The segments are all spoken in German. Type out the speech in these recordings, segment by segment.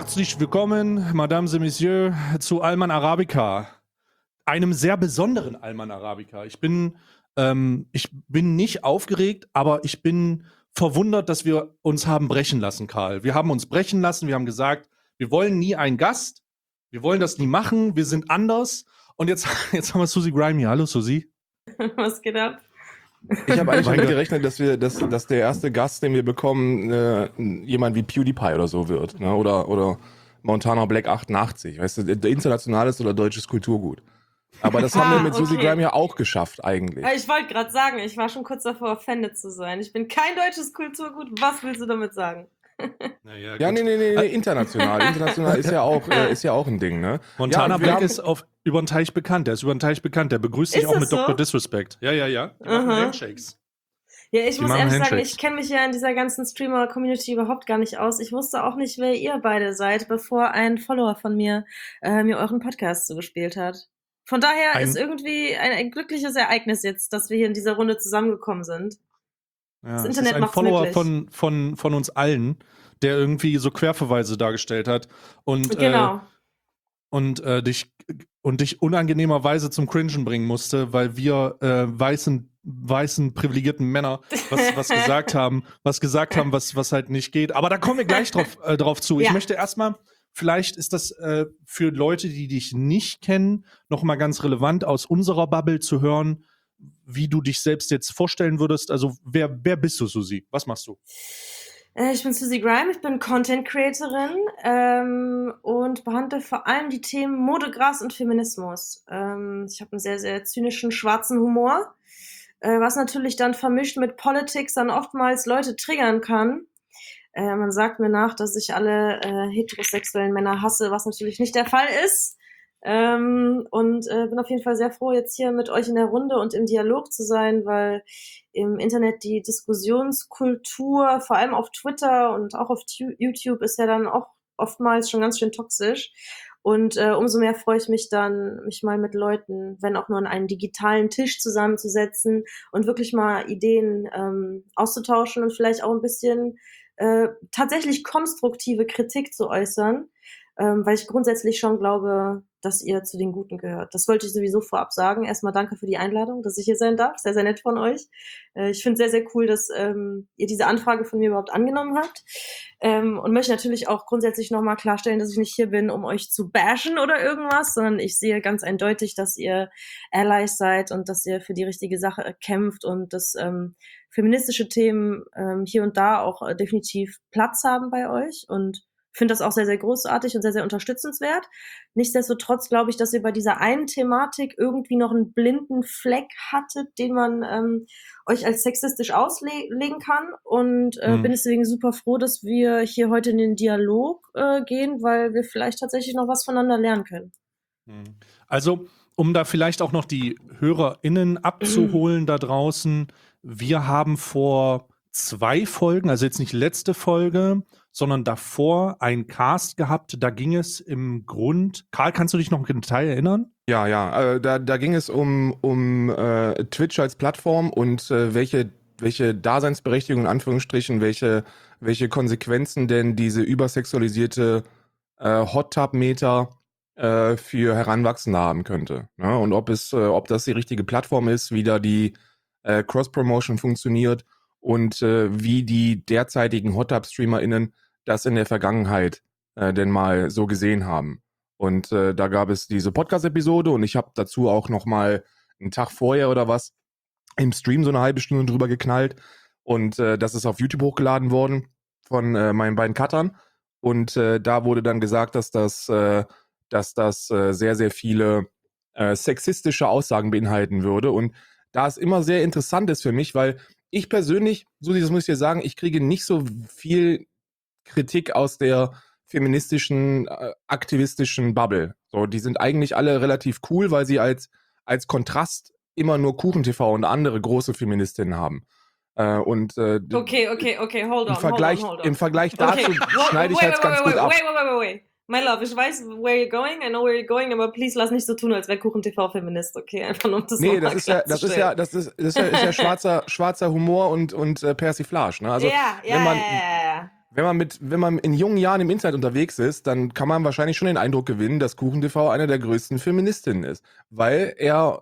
Herzlich willkommen, Mesdames et Messieurs, zu Alman Arabica. Einem sehr besonderen Alman Arabica. Ich bin nicht aufgeregt, aber ich bin verwundert, dass wir uns haben brechen lassen, Karl. Wir haben uns brechen lassen, wir haben gesagt, wir wollen nie einen Gast, wir wollen das nie machen, wir sind anders. Und jetzt haben wir Susie Grime hier. Hallo, Susie. Was geht ab? Ich habe eigentlich damit gerechnet, dass der erste Gast, den wir bekommen, jemand wie PewDiePie oder so wird, ne? Oder Montana Black 88, weißt du, internationales oder deutsches Kulturgut. Aber das haben wir mit Susie Grime ja auch geschafft eigentlich. Ich wollte gerade sagen, ich war schon kurz davor, offended zu sein. Ich bin kein deutsches Kulturgut. Was willst du damit sagen? Naja, ja, nee, international. International ist ja auch ein Ding, ne? Montana Black ist über den Teich bekannt. Der ist über den Teich bekannt. Der begrüßt sich auch mit so? Dr. Disrespect. Ja. Die machen Handshakes. Ja, ich muss ehrlich sagen, ich kenne mich ja in dieser ganzen Streamer-Community überhaupt gar nicht aus. Ich wusste auch nicht, wer ihr beide seid, bevor ein Follower von mir mir euren Podcast zugespielt hat. Von daher ist irgendwie ein glückliches Ereignis jetzt, dass wir hier in dieser Runde zusammengekommen sind. Ja, das Internet macht ein Follower von uns allen, der irgendwie so Querverweise dargestellt hat und genau. Dich unangenehmerweise zum Cringen bringen musste, weil wir weißen privilegierten Männer was gesagt haben, was halt nicht geht. Aber da kommen wir gleich drauf zu. Ja. Ich möchte erstmal, vielleicht ist das für Leute, die dich nicht kennen, noch mal ganz relevant aus unserer Bubble zu hören, wie du dich selbst jetzt vorstellen würdest. Also wer bist du, Susie? Was machst du? Ich bin Susie Grime, ich bin Content-Creatorin und behandle vor allem die Themen Mode, Gras und Feminismus. Ich habe einen sehr, sehr zynischen, schwarzen Humor, was natürlich dann vermischt mit Politics dann oftmals Leute triggern kann. Man sagt mir nach, dass ich alle heterosexuellen Männer hasse, was natürlich nicht der Fall ist. Bin auf jeden Fall sehr froh, jetzt hier mit euch in der Runde und im Dialog zu sein, weil im Internet die Diskussionskultur, vor allem auf Twitter und auch auf YouTube, ist ja dann auch oftmals schon ganz schön toxisch. Und umso mehr freue ich mich dann, mich mal mit Leuten, wenn auch nur an einen digitalen Tisch zusammenzusetzen und wirklich mal Ideen auszutauschen und vielleicht auch ein bisschen tatsächlich konstruktive Kritik zu äußern. Weil ich grundsätzlich schon glaube, dass ihr zu den Guten gehört. Das wollte ich sowieso vorab sagen. Erstmal danke für die Einladung, dass ich hier sein darf. Sehr, sehr nett von euch. Ich finde es sehr, sehr cool, dass ihr diese Anfrage von mir überhaupt angenommen habt. Und möchte natürlich auch grundsätzlich nochmal klarstellen, dass ich nicht hier bin, um euch zu bashen oder irgendwas, sondern ich sehe ganz eindeutig, dass ihr Allies seid und dass ihr für die richtige Sache kämpft und dass feministische Themen hier und da auch definitiv Platz haben bei euch und finde das auch sehr, sehr großartig und sehr, sehr unterstützenswert. Nichtsdestotrotz glaube ich, dass ihr bei dieser einen Thematik irgendwie noch einen blinden Fleck hattet, den man euch als sexistisch auslegen kann. Und bin deswegen super froh, dass wir hier heute in den Dialog gehen, weil wir vielleicht tatsächlich noch was voneinander lernen können. Also, um da vielleicht auch noch die HörerInnen abzuholen da draußen, wir haben vor 2 Folgen, also jetzt nicht letzte Folge, sondern davor ein Cast gehabt, da ging es im Grund, Karl, kannst du dich noch im Detail erinnern? Ja, da ging es um Twitch als Plattform und welche Daseinsberechtigung, in Anführungsstrichen, welche Konsequenzen denn diese übersexualisierte Hot-Tub-Meter für Heranwachsende haben könnte. Ne? Und ob das die richtige Plattform ist, wie da die Cross-Promotion funktioniert und wie die derzeitigen Hot-Tub-StreamerInnen das in der Vergangenheit denn mal so gesehen haben. Und da gab es diese Podcast-Episode und ich habe dazu auch noch mal einen Tag vorher oder was im Stream so eine halbe Stunde drüber geknallt und das ist auf YouTube hochgeladen worden von meinen beiden Cuttern und da wurde dann gesagt, dass das sehr, sehr viele sexistische Aussagen beinhalten würde und da es immer sehr interessant ist für mich, weil ich persönlich, Susi, das muss ich dir sagen, ich kriege nicht so viel Kritik aus der feministischen, aktivistischen Bubble. So, die sind eigentlich alle relativ cool, weil sie als Kontrast immer nur KuchenTV und andere große Feministinnen haben. Okay, hold on. Im Vergleich dazu schneide ich jetzt ganz gut ab. Wait. My love, ich weiß, where you're going, I know where you're going, aber please lass nicht so tun, als wäre KuchenTV-Feminist, okay? Einfach nur um das Nee, das ist ja schwarzer Humor und Persiflage, ne? Also, wenn man in jungen Jahren im Internet unterwegs ist, dann kann man wahrscheinlich schon den Eindruck gewinnen, dass KuchenTV eine der größten Feministinnen ist. Weil er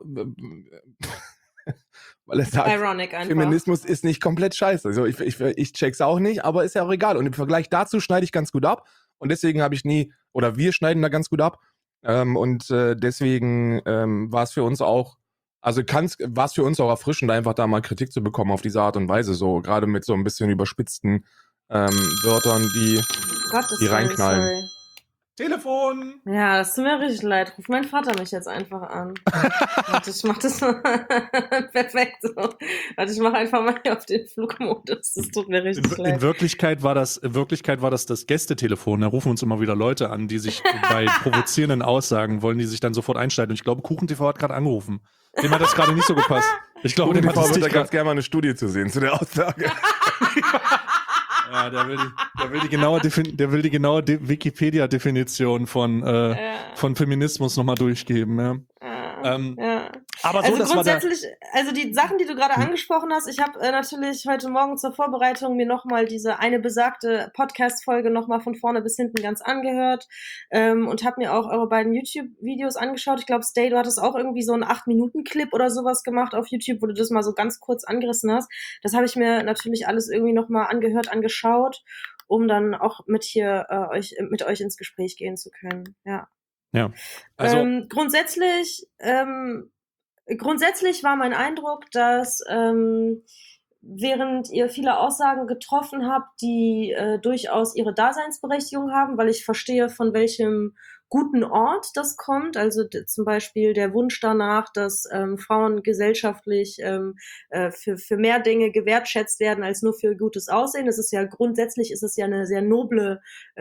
sagt, Ironic einfach. Feminismus ist nicht komplett scheiße. Also ich check's auch nicht, aber ist ja auch egal. Und im Vergleich dazu schneide ich ganz gut ab. Und deswegen habe ich wir schneiden da ganz gut ab. Deswegen war es für uns auch, war es für uns auch erfrischend, einfach da mal Kritik zu bekommen auf diese Art und Weise. So, gerade mit so ein bisschen überspitzten Wörtern, die reinknallen. Sorry. Telefon! Ja, das tut mir richtig leid. Ruf meinen Vater mich jetzt einfach an. Warte, ich mach das mal. Perfekt so. Warte, ich mach einfach mal hier auf den Flugmodus. Das tut mir richtig leid. In Wirklichkeit war das Gästetelefon. Da rufen uns immer wieder Leute an, die sich bei provozierenden Aussagen wollen, die sich dann sofort einschalten. Und ich glaube, KuchenTV hat gerade angerufen. Dem hat das gerade nicht so gepasst. Ich glaube, dem hat das wird nicht da ganz gerne mal eine Studie zu sehen zu der Aussage. Ja, der will die genaue Wikipedia-Definition von Feminismus nochmal durchgeben. Ja. Ja. Aber so, Also grundsätzlich, also die Sachen, die du gerade angesprochen hast, ich habe natürlich heute Morgen zur Vorbereitung mir nochmal diese eine besagte Podcast-Folge nochmal von vorne bis hinten ganz angehört und habe mir auch eure beiden YouTube-Videos angeschaut. Ich glaube, Stay, du hattest auch irgendwie so einen 8-Minuten-Clip oder sowas gemacht auf YouTube, wo du das mal so ganz kurz angerissen hast. Das habe ich mir natürlich alles irgendwie nochmal angehört, angeschaut, um dann auch mit euch ins Gespräch gehen zu können. Ja. Ja. Also Grundsätzlich war mein Eindruck, dass während ihr viele Aussagen getroffen habt, die durchaus ihre Daseinsberechtigung haben, weil ich verstehe, von welchem guten Ort das kommt, also zum Beispiel der Wunsch danach, dass Frauen gesellschaftlich für mehr Dinge gewertschätzt werden als nur für gutes Aussehen. Das ist ja grundsätzlich ein sehr nobler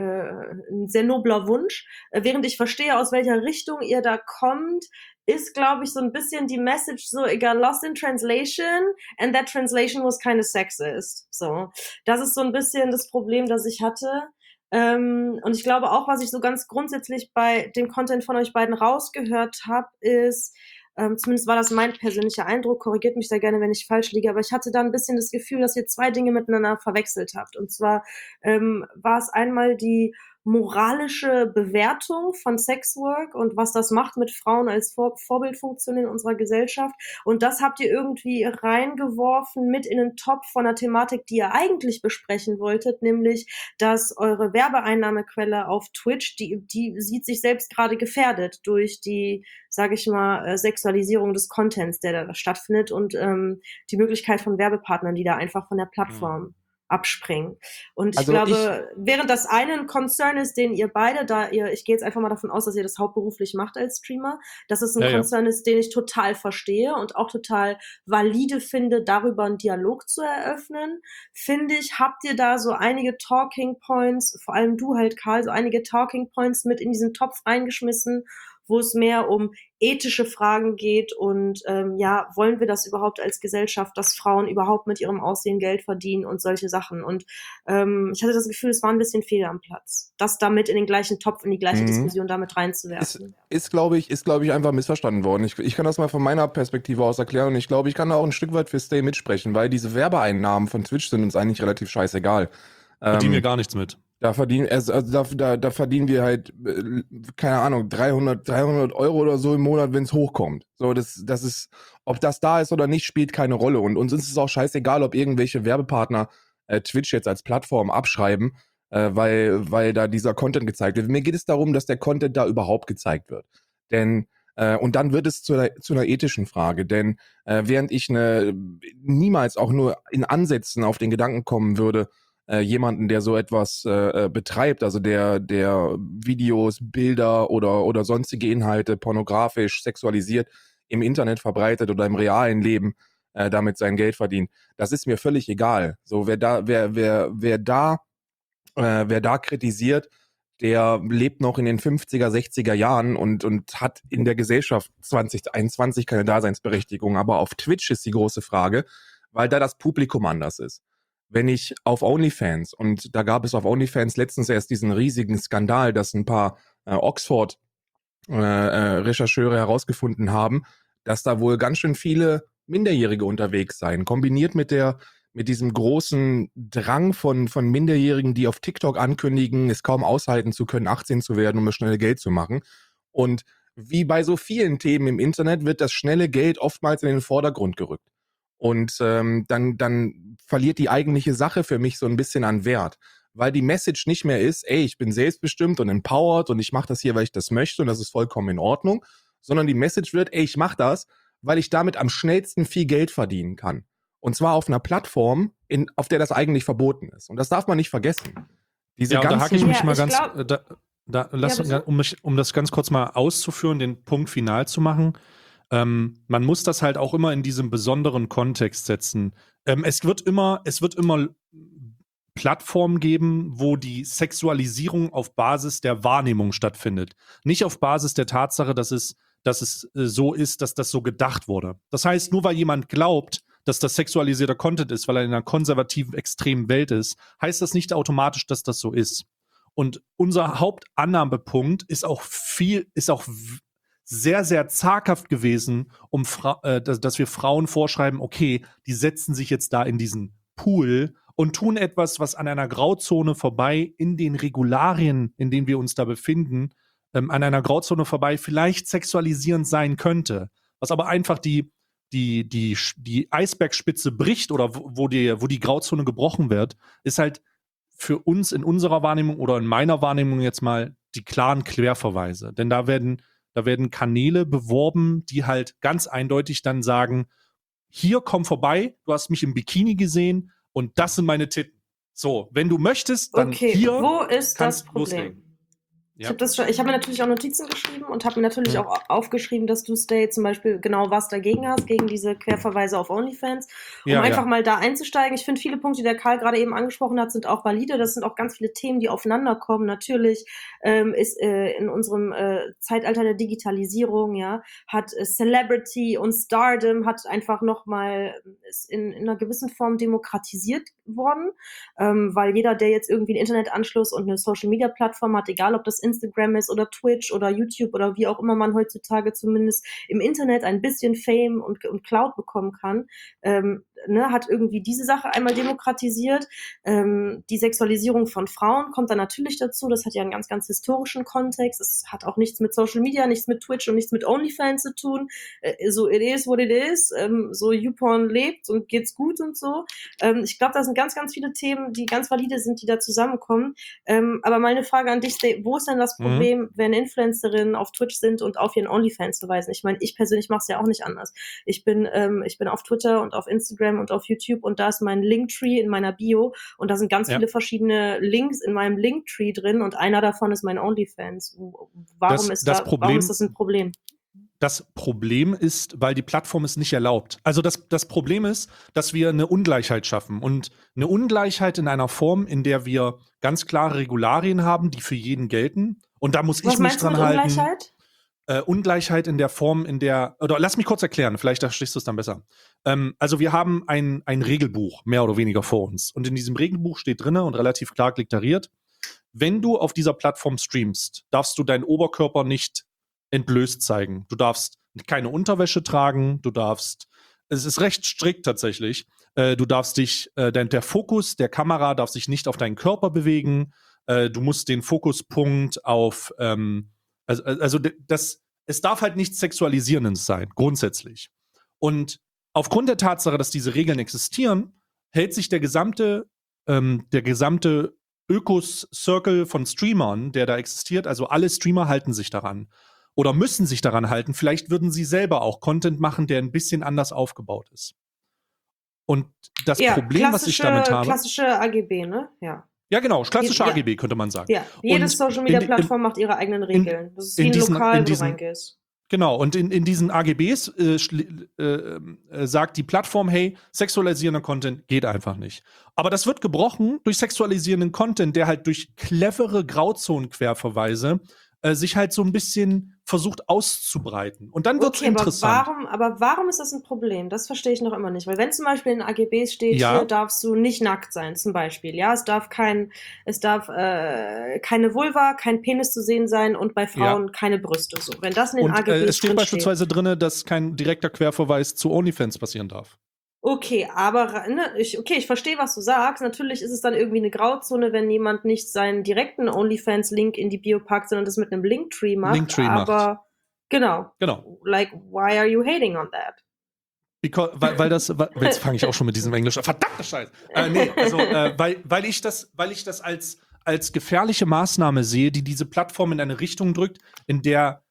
Wunsch. Während ich verstehe, aus welcher Richtung ihr da kommt, ist, glaube ich, so ein bisschen die Message so, it got lost in translation and that translation was kind of sexist. So, das ist so ein bisschen das Problem, das ich hatte. Und ich glaube auch, was ich so ganz grundsätzlich bei dem Content von euch beiden rausgehört habe, ist, zumindest war das mein persönlicher Eindruck, korrigiert mich da gerne, wenn ich falsch liege, aber ich hatte da ein bisschen das Gefühl, dass ihr zwei Dinge miteinander verwechselt habt. Und zwar war es einmal die moralische Bewertung von Sexwork und was das macht mit Frauen als Vorbildfunktion in unserer Gesellschaft. Und das habt ihr irgendwie reingeworfen mit in den Topf von einer Thematik, die ihr eigentlich besprechen wolltet, nämlich, dass eure Werbeeinnahmequelle auf Twitch, die sieht sich selbst gerade gefährdet durch die, sage ich mal, Sexualisierung des Contents, der da stattfindet und die Möglichkeit von Werbepartnern, die da einfach von der Plattform abspringen. Und ich glaube, während das eine ein Concern ist, den ihr beide, ich gehe jetzt einfach mal davon aus, dass ihr das hauptberuflich macht als Streamer, dass es ein Concern ist, den ich total verstehe und auch total valide finde, darüber einen Dialog zu eröffnen, finde ich, habt ihr da so einige Talking Points, vor allem du halt, Karl, so einige Talking Points mit in diesen Topf reingeschmissen, wo es mehr um ethische Fragen geht und wollen wir das überhaupt als Gesellschaft, dass Frauen überhaupt mit ihrem Aussehen Geld verdienen und solche Sachen. Und ich hatte das Gefühl, es war ein bisschen fehl am Platz, das damit in den gleichen Topf, in die gleiche Diskussion damit reinzuwerfen. Ist glaube ich, einfach missverstanden worden. Ich kann das mal von meiner Perspektive aus erklären und ich glaube, ich kann da auch ein Stück weit für Stay mitsprechen, weil diese Werbeeinnahmen von Twitch sind uns eigentlich relativ scheißegal. Verdienen wir gar nichts mit. Da verdienen wir halt, keine Ahnung, 300 Euro oder so im Monat, wenn es hochkommt. So, das ist, ob das da ist oder nicht, spielt keine Rolle. Und uns ist es auch scheißegal, ob irgendwelche Werbepartner Twitch jetzt als Plattform abschreiben, weil da dieser Content gezeigt wird. Mir geht es darum, dass der Content da überhaupt gezeigt wird. Denn und dann wird es zu einer ethischen Frage, denn während ich niemals auch nur in Ansätzen auf den Gedanken kommen würde, jemanden, der so etwas betreibt, also der Videos, Bilder oder sonstige Inhalte pornografisch sexualisiert im Internet verbreitet oder im realen Leben damit sein Geld verdient. Das ist mir völlig egal. So, wer da kritisiert, der lebt noch in den 50er, 60er Jahren und hat in der Gesellschaft 2021 keine Daseinsberechtigung. Aber auf Twitch ist die große Frage, weil da das Publikum anders ist. Wenn ich auf OnlyFans, und da gab es auf OnlyFans letztens erst diesen riesigen Skandal, dass ein paar Oxford-Rechercheure herausgefunden haben, dass da wohl ganz schön viele Minderjährige unterwegs seien, kombiniert mit der diesem großen Drang von Minderjährigen, die auf TikTok ankündigen, es kaum aushalten zu können, 18 zu werden, um schnell Geld zu machen. Und wie bei so vielen Themen im Internet wird das schnelle Geld oftmals in den Vordergrund gerückt. Und dann verliert die eigentliche Sache für mich so ein bisschen an Wert. Weil die Message nicht mehr ist, ey, ich bin selbstbestimmt und empowered und ich mache das hier, weil ich das möchte und das ist vollkommen in Ordnung, sondern die Message wird, ey, ich mache das, weil ich damit am schnellsten viel Geld verdienen kann. Und zwar auf einer Plattform, auf der das eigentlich verboten ist. Und das darf man nicht vergessen. Diese Ja, und da hake ich ganzen, mich Ja, mal ich ganz, glaub- lass, bitte. um das ganz kurz mal auszuführen, den Punkt final zu machen. Man muss das halt auch immer in diesem besonderen Kontext setzen. Es wird immer Plattformen geben, wo die Sexualisierung auf Basis der Wahrnehmung stattfindet. Nicht auf Basis der Tatsache, dass es so ist, dass das so gedacht wurde. Das heißt, nur weil jemand glaubt, dass das sexualisierter Content ist, weil er in einer konservativen, extremen Welt ist, heißt das nicht automatisch, dass das so ist. Und unser Hauptannahmepunkt ist auch sehr, sehr zaghaft gewesen, dass wir Frauen vorschreiben, okay, die setzen sich jetzt da in diesen Pool und tun etwas, was an einer Grauzone vorbei in den Regularien, in denen wir uns da befinden, an einer Grauzone vorbei vielleicht sexualisierend sein könnte. Was aber einfach die Eisbergspitze bricht oder wo die Grauzone gebrochen wird, ist halt für uns in unserer Wahrnehmung oder in meiner Wahrnehmung jetzt mal die klaren Querverweise. Denn da werden Kanäle beworben, die halt ganz eindeutig dann sagen, hier, komm vorbei, du hast mich im Bikini gesehen und das sind meine Titten. So, wenn du möchtest, dann Okay, hier wo ist das kannst du Problem? loslegen. Ich Ja. habe mir natürlich auch Notizen geschrieben und habe mir natürlich auch aufgeschrieben, dass du, Stay, zum Beispiel genau was dagegen hast, gegen diese Querverweise auf OnlyFans, um Ja, einfach ja. mal da einzusteigen. Ich finde, viele Punkte, die der Karl gerade eben angesprochen hat, sind auch valide. Das sind auch ganz viele Themen, die aufeinander kommen. Natürlich ist in unserem Zeitalter der Digitalisierung, ja, hat Celebrity und Stardom hat einfach nochmal ist in einer gewissen Form demokratisiert worden, weil jeder, der jetzt irgendwie einen Internetanschluss und eine Social-Media-Plattform hat, egal ob das Instagram ist oder Twitch oder YouTube oder wie auch immer man heutzutage zumindest im Internet ein bisschen Fame und Cloud bekommen kann, hat irgendwie diese Sache einmal demokratisiert. Die Sexualisierung von Frauen kommt dann natürlich dazu. Das hat ja einen ganz, ganz historischen Kontext. Es hat auch nichts mit Social Media, nichts mit Twitch und nichts mit OnlyFans zu tun. So it is what it is. So YouPorn lebt und geht's gut und so. Ich glaube, da sind ganz, ganz viele Themen, die ganz valide sind, die da zusammenkommen. Aber meine Frage an dich, Stay, wo ist denn das Problem, wenn Influencerinnen auf Twitch sind und auf ihren OnlyFans verweisen? Ich meine, ich persönlich mache es ja auch nicht anders. Ich bin auf Twitter und auf Instagram und auf YouTube und da ist mein Linktree in meiner Bio und da sind ganz viele verschiedene Links in meinem Linktree drin und einer davon ist mein OnlyFans. Warum ist das ein Problem? Das Problem ist, weil die Plattform es nicht erlaubt. Also das Problem ist, dass wir eine Ungleichheit schaffen. Und eine Ungleichheit in einer Form, in der wir ganz klare Regularien haben, die für jeden gelten. Und da muss ich mich dran halten. Was meinst du mit Ungleichheit? Ungleichheit in der Form, oder lass mich kurz erklären, vielleicht verstehst du es dann besser. Also wir haben ein Regelbuch, mehr oder weniger vor uns. Und in diesem Regelbuch steht drin und relativ klar deklariert, wenn du auf dieser Plattform streamst, darfst du deinen Oberkörper nicht entblößt zeigen. Du darfst keine Unterwäsche tragen, es ist recht strikt tatsächlich, du darfst der Fokus der Kamera darf sich nicht auf deinen Körper bewegen, du musst den Fokuspunkt auf, es darf halt nichts Sexualisierendes sein, grundsätzlich. Und aufgrund der Tatsache, dass diese Regeln existieren, hält sich der gesamte Ökos-Circle von Streamern, der da existiert, also alle Streamer halten sich daran. Oder müssen sich daran halten. Vielleicht würden sie selber auch Content machen, der ein bisschen anders aufgebaut ist. Und das Problem, was ich damit habe. Klassische AGB, ne? Ja. Ja, genau, klassische AGB könnte man sagen. Ja, jede Social-Media-Plattform macht ihre eigenen Regeln. Das ist wie ein Lokal, wo du reingehst. Genau, und in diesen AGBs sagt die Plattform, hey, sexualisierender Content geht einfach nicht. Aber das wird gebrochen durch sexualisierenden Content, der halt durch clevere Grauzonen-Querverweise sich halt so ein bisschen versucht auszubreiten. Und dann wird's interessant. Aber warum ist das ein Problem? Das verstehe ich noch immer nicht. Weil wenn zum Beispiel in AGBs steht, hier darfst du nicht nackt sein, zum Beispiel. Ja, es darf keine Vulva, kein Penis zu sehen sein und bei Frauen keine Brüste. So, wenn das in den AGBs es steht beispielsweise drin, dass kein direkter Querverweis zu OnlyFans passieren darf. Okay, aber ne, ich verstehe, was du sagst. Natürlich ist es dann irgendwie eine Grauzone, wenn jemand nicht seinen direkten OnlyFans-Link in die Bio packt, sondern das mit einem Linktree macht. Linktree macht. Aber genau, Genau. like, why are you hating on that? Jetzt fange ich auch schon mit diesem Englisch an. Verdammte Scheiße. Weil ich das als gefährliche Maßnahme sehe, die diese Plattform in eine Richtung drückt, in der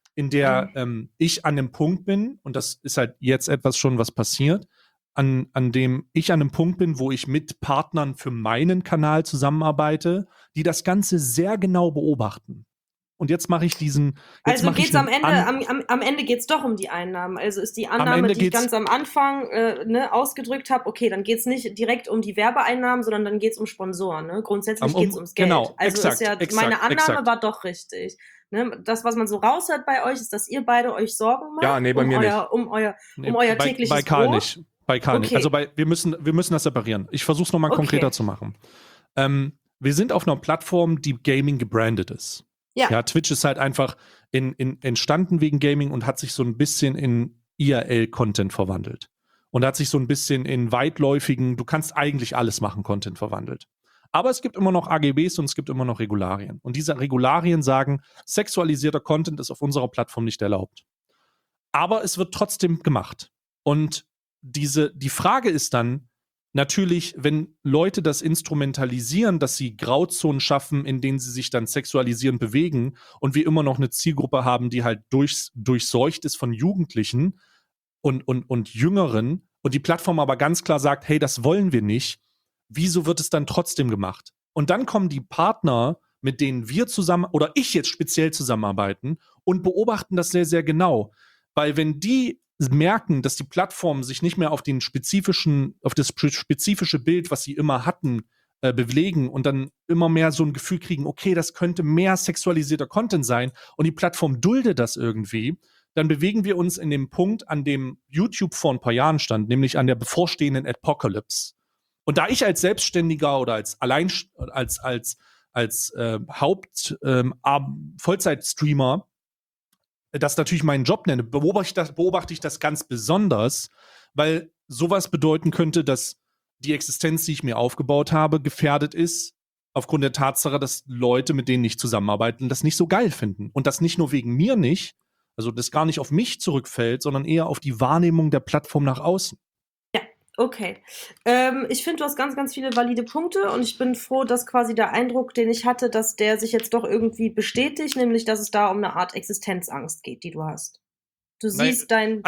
ich an dem Punkt bin, und das ist halt jetzt etwas schon, was passiert, an dem ich an einem Punkt bin, wo ich mit Partnern für meinen Kanal zusammenarbeite, die das Ganze sehr genau beobachten. Und jetzt mache ich diesen. Also geht's am Ende geht's doch um die Einnahmen. Also ist die Annahme, die ich ganz am Anfang ausgedrückt habe, okay, dann geht's nicht direkt um die Werbeeinnahmen, sondern dann geht's um Sponsoren. Ne? Grundsätzlich geht's ums Geld. Genau, also exakt, meine Annahme exakt. war doch richtig. Ne? Das, was man so raushört bei euch, ist, dass ihr beide euch Sorgen macht Ja, nee, bei mir nicht. um euer tägliches bei Karl Brot. nicht. Bei Karl nicht. Also wir müssen das separieren. Ich versuche es nochmal konkreter zu machen. Wir sind auf einer Plattform, die Gaming gebrandet ist. Ja, Twitch ist halt einfach entstanden wegen Gaming und hat sich so ein bisschen in IRL-Content verwandelt. Und hat sich so ein bisschen in weitläufigen, du kannst eigentlich alles machen, Content verwandelt. Aber es gibt immer noch AGBs und es gibt immer noch Regularien. Und diese Regularien sagen, sexualisierter Content ist auf unserer Plattform nicht erlaubt. Aber es wird trotzdem gemacht. Und die Frage ist dann, natürlich, wenn Leute das instrumentalisieren, dass sie Grauzonen schaffen, in denen sie sich dann sexualisierend bewegen und wir immer noch eine Zielgruppe haben, die halt durchseucht ist von Jugendlichen und Jüngeren und die Plattform aber ganz klar sagt, hey, das wollen wir nicht, wieso wird es dann trotzdem gemacht? Und dann kommen die Partner, mit denen wir zusammen oder ich jetzt speziell zusammenarbeiten und beobachten das sehr, sehr genau. Weil wenn die merken, dass die Plattformen sich nicht mehr auf das spezifische Bild, was sie immer hatten, bewegen und dann immer mehr so ein Gefühl kriegen, okay, das könnte mehr sexualisierter Content sein und die Plattform duldet das irgendwie, dann bewegen wir uns in dem Punkt, an dem YouTube vor ein paar Jahren stand, nämlich an der bevorstehenden Apocalypse. Und da ich als Selbstständiger oder als Vollzeit-Streamer das natürlich meinen Job nenne, beobachte ich das ganz besonders, weil sowas bedeuten könnte, dass die Existenz, die ich mir aufgebaut habe, gefährdet ist, aufgrund der Tatsache, dass Leute, mit denen ich zusammenarbeite, das nicht so geil finden. Und das nicht nur wegen mir nicht, also das gar nicht auf mich zurückfällt, sondern eher auf die Wahrnehmung der Plattform nach außen. Okay. Ich finde, du hast ganz, ganz viele valide Punkte und ich bin froh, dass quasi der Eindruck, den ich hatte, dass der sich jetzt doch irgendwie bestätigt, nämlich, dass es da um eine Art Existenzangst geht, die du hast. Du siehst dein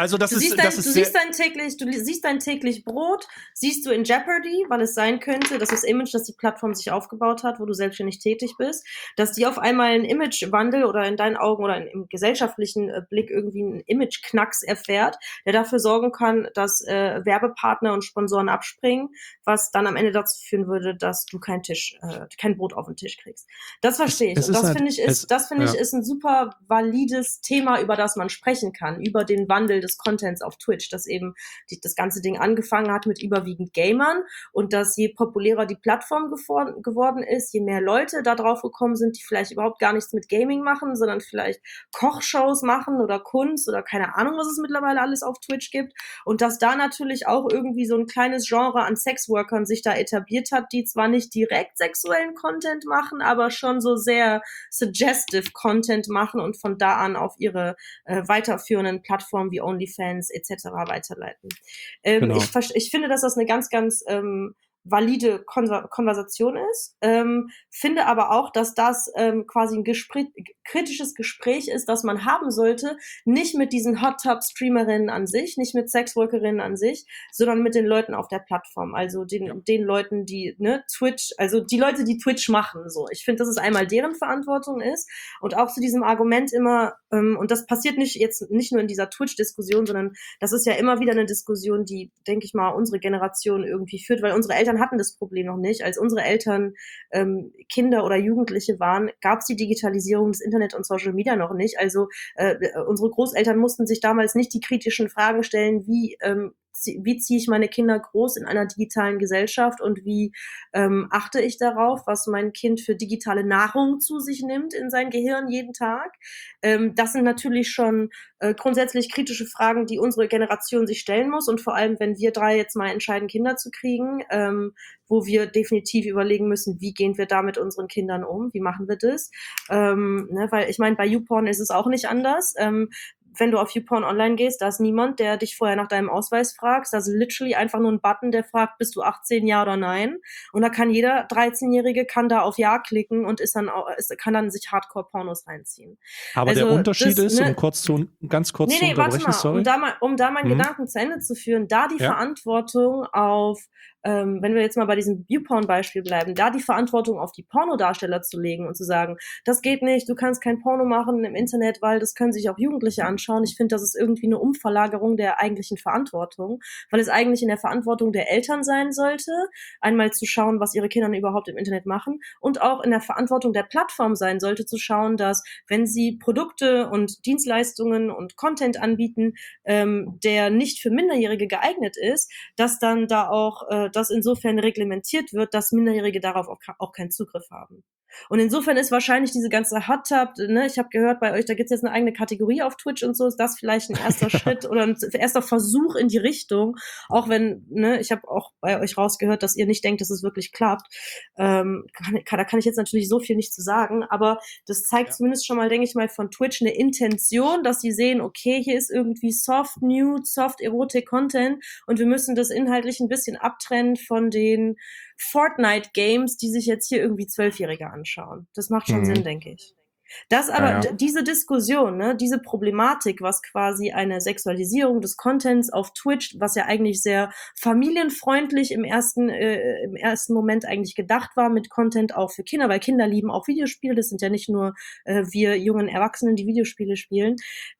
täglich Brot, siehst du in Jeopardy, weil es sein könnte, dass das Image, das die Plattform sich aufgebaut hat, wo du selbstständig tätig bist, dass die auf einmal einen Imagewandel oder in deinen Augen oder im gesellschaftlichen Blick irgendwie einen Imageknacks erfährt, der dafür sorgen kann, dass Werbepartner und Sponsoren abspringen, was dann am Ende dazu führen würde, dass du kein Brot auf den Tisch kriegst. Das verstehe ich. Und das finde ich ist ein super valides Thema, über das man sprechen kann, über den Wandel des Contents auf Twitch, dass eben das ganze Ding angefangen hat mit überwiegend Gamern und dass je populärer die Plattform geworden ist, je mehr Leute da drauf gekommen sind, die vielleicht überhaupt gar nichts mit Gaming machen, sondern vielleicht Kochshows machen oder Kunst oder keine Ahnung, was es mittlerweile alles auf Twitch gibt und dass da natürlich auch irgendwie so ein kleines Genre an Sexworkern sich da etabliert hat, die zwar nicht direkt sexuellen Content machen, aber schon so sehr suggestive Content machen und von da an auf ihre weiterführenden Plattformen wie OnlyFans etc. weiterleiten. Genau. Ich finde, dass das eine ganz, ganz valide Konversation ist, finde aber auch, dass das quasi ein kritisches Gespräch ist, das man haben sollte, nicht mit diesen Hot-Tub-Streamerinnen an sich, nicht mit Sexworkerinnen an sich, sondern mit den Leuten auf der Plattform, also den Leuten, die Twitch, also die Leute, die Twitch machen. So, ich finde, dass es einmal deren Verantwortung ist und auch zu diesem Argument immer, und das passiert nicht nur in dieser Twitch-Diskussion, sondern das ist ja immer wieder eine Diskussion, die, denke ich mal, unsere Generation irgendwie führt, weil unsere Eltern hatten das Problem noch nicht. Als unsere Eltern Kinder oder Jugendliche waren, gab es die Digitalisierung des Internet und Social Media noch nicht. Also unsere Großeltern mussten sich damals nicht die kritischen Fragen stellen, wie wie ziehe ich meine Kinder groß in einer digitalen Gesellschaft und wie achte ich darauf, was mein Kind für digitale Nahrung zu sich nimmt in sein Gehirn jeden Tag. Das sind natürlich schon grundsätzlich kritische Fragen, die unsere Generation sich stellen muss und vor allem, wenn wir 3 jetzt mal entscheiden, Kinder zu kriegen, wo wir definitiv überlegen müssen, wie gehen wir da mit unseren Kindern um, wie machen wir das? Ne, weil ich meine, bei YouPorn ist es auch nicht anders. Wenn du auf YouPorn online gehst, da ist niemand, der dich vorher nach deinem Ausweis fragt. Da ist literally einfach nur ein Button, der fragt, bist du 18, ja oder nein? Und da kann jeder 13-Jährige kann da auf Ja klicken und kann dann sich Hardcore-Pornos reinziehen. Aber der Also Unterschied das, ist, ne, ganz kurz zu warte unterbrechen, mal, sorry. um da meinen Gedanken zu Ende zu führen, da die Ja. Verantwortung auf, wenn wir jetzt mal bei diesem YouPorn-Beispiel bleiben, da die Verantwortung auf die Pornodarsteller zu legen und zu sagen, das geht nicht, du kannst kein Porno machen im Internet, weil das können sich auch Jugendliche anschauen. Ich finde, das ist irgendwie eine Umverlagerung der eigentlichen Verantwortung, weil es eigentlich in der Verantwortung der Eltern sein sollte, einmal zu schauen, was ihre Kinder überhaupt im Internet machen und auch in der Verantwortung der Plattform sein sollte, zu schauen, dass, wenn sie Produkte und Dienstleistungen und Content anbieten, der nicht für Minderjährige geeignet ist, dass dann da auch das insofern reglementiert wird, dass Minderjährige darauf auch keinen Zugriff haben. Und insofern ist wahrscheinlich diese ganze Hot Tub, ne, ich habe gehört bei euch, da gibt's jetzt eine eigene Kategorie auf Twitch und so, ist das vielleicht ein erster Schritt oder ein erster Versuch in die Richtung, auch wenn, ne, ich habe auch bei euch rausgehört, dass ihr nicht denkt, dass es wirklich klappt. Da kann ich jetzt natürlich so viel nicht zu sagen, aber das zeigt zumindest schon mal, denke ich mal, von Twitch eine Intention, dass sie sehen, okay, hier ist irgendwie Soft Nude, Soft Erotic Content und wir müssen das inhaltlich ein bisschen abtrennen von den Fortnite-Games, die sich jetzt hier irgendwie 12-Jährige anschauen. Das macht schon Sinn, denke ich. Das aber, diese Diskussion, ne, diese Problematik, was quasi eine Sexualisierung des Contents auf Twitch, was ja eigentlich sehr familienfreundlich im ersten Moment eigentlich gedacht war, mit Content auch für Kinder, weil Kinder lieben auch Videospiele, das sind ja nicht nur wir jungen Erwachsenen, die Videospiele spielen.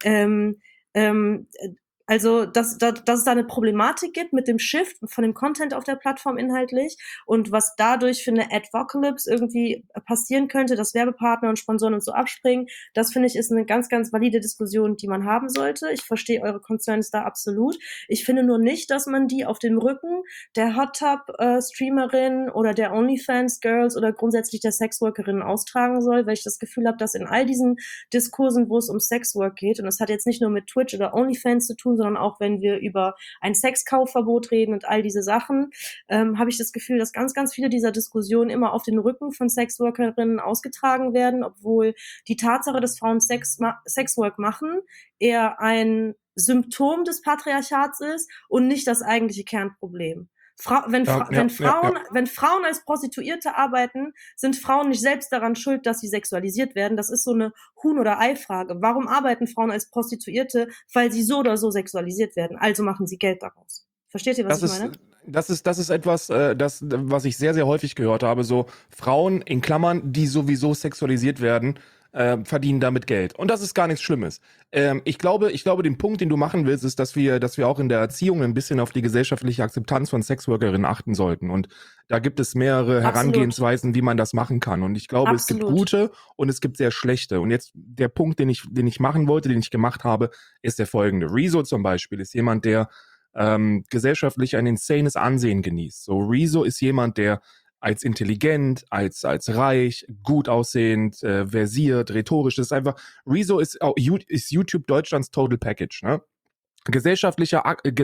Also, dass es da eine Problematik gibt mit dem Shift von dem Content auf der Plattform inhaltlich und was dadurch für eine Advocalypse irgendwie passieren könnte, dass Werbepartner und Sponsoren und so abspringen, das finde ich ist eine ganz, ganz valide Diskussion, die man haben sollte. Ich verstehe eure Concerns da absolut. Ich finde nur nicht, dass man die auf dem Rücken der Hot Tub Streamerin oder der OnlyFans Girls oder grundsätzlich der Sexworkerinnen austragen soll, weil ich das Gefühl habe, dass in all diesen Diskursen, wo es um Sexwork geht, und das hat jetzt nicht nur mit Twitch oder OnlyFans zu tun, sondern auch wenn wir über ein Sexkaufverbot reden und all diese Sachen, habe ich das Gefühl, dass ganz, ganz viele dieser Diskussionen immer auf den Rücken von Sexworkerinnen ausgetragen werden, obwohl die Tatsache, dass Frauen Sexwork machen, eher ein Symptom des Patriarchats ist und nicht das eigentliche Kernproblem. Wenn Frauen als Prostituierte arbeiten, sind Frauen nicht selbst daran schuld, dass sie sexualisiert werden. Das ist so eine Huhn- oder Ei-Frage. Warum arbeiten Frauen als Prostituierte? Weil sie so oder so sexualisiert werden. Also machen sie Geld daraus. Versteht ihr, was ich meine? Das ist etwas, was ich sehr, sehr häufig gehört habe. So Frauen in Klammern, die sowieso sexualisiert werden, verdienen damit Geld. Und das ist gar nichts Schlimmes. Ich glaube, den Punkt, den du machen willst, ist, dass wir auch in der Erziehung ein bisschen auf die gesellschaftliche Akzeptanz von Sexworkerinnen achten sollten. Und da gibt es mehrere Herangehensweisen, wie man das machen kann. Und ich glaube, es gibt gute und es gibt sehr schlechte. Und jetzt der Punkt, den ich machen wollte, den ich gemacht habe, ist der folgende. Rezo zum Beispiel ist jemand, der gesellschaftlich ein insanes Ansehen genießt. So, Rezo ist jemand, der als intelligent, als reich, gut aussehend, versiert, rhetorisch. Das ist einfach, Rezo ist YouTube Deutschlands Total Package, ne? Gesellschaftlich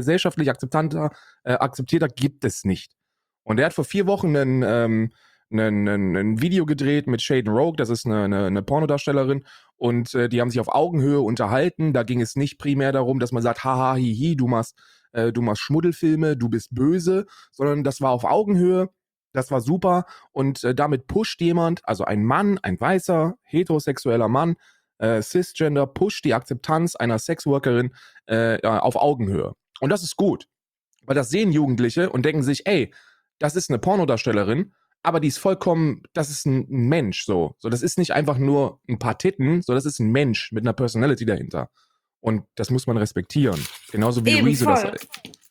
akzeptierter gibt es nicht. Und er hat vor 4 Wochen ein Video gedreht mit Shaden Rogue, das ist eine Pornodarstellerin, und die haben sich auf Augenhöhe unterhalten. Da ging es nicht primär darum, dass man sagt, haha, hihi, du machst Schmuddelfilme, du bist böse, sondern das war auf Augenhöhe. Das war super und damit pusht jemand, also ein Mann, ein weißer, heterosexueller Mann, Cisgender, pusht die Akzeptanz einer Sexworkerin auf Augenhöhe. Und das ist gut, weil das sehen Jugendliche und denken sich, ey, das ist eine Pornodarstellerin, aber die ist vollkommen, das ist ein Mensch, so. Das ist nicht einfach nur ein paar Titten, so, das ist ein Mensch mit einer Personality dahinter. Und das muss man respektieren. Genauso wie Rezo das.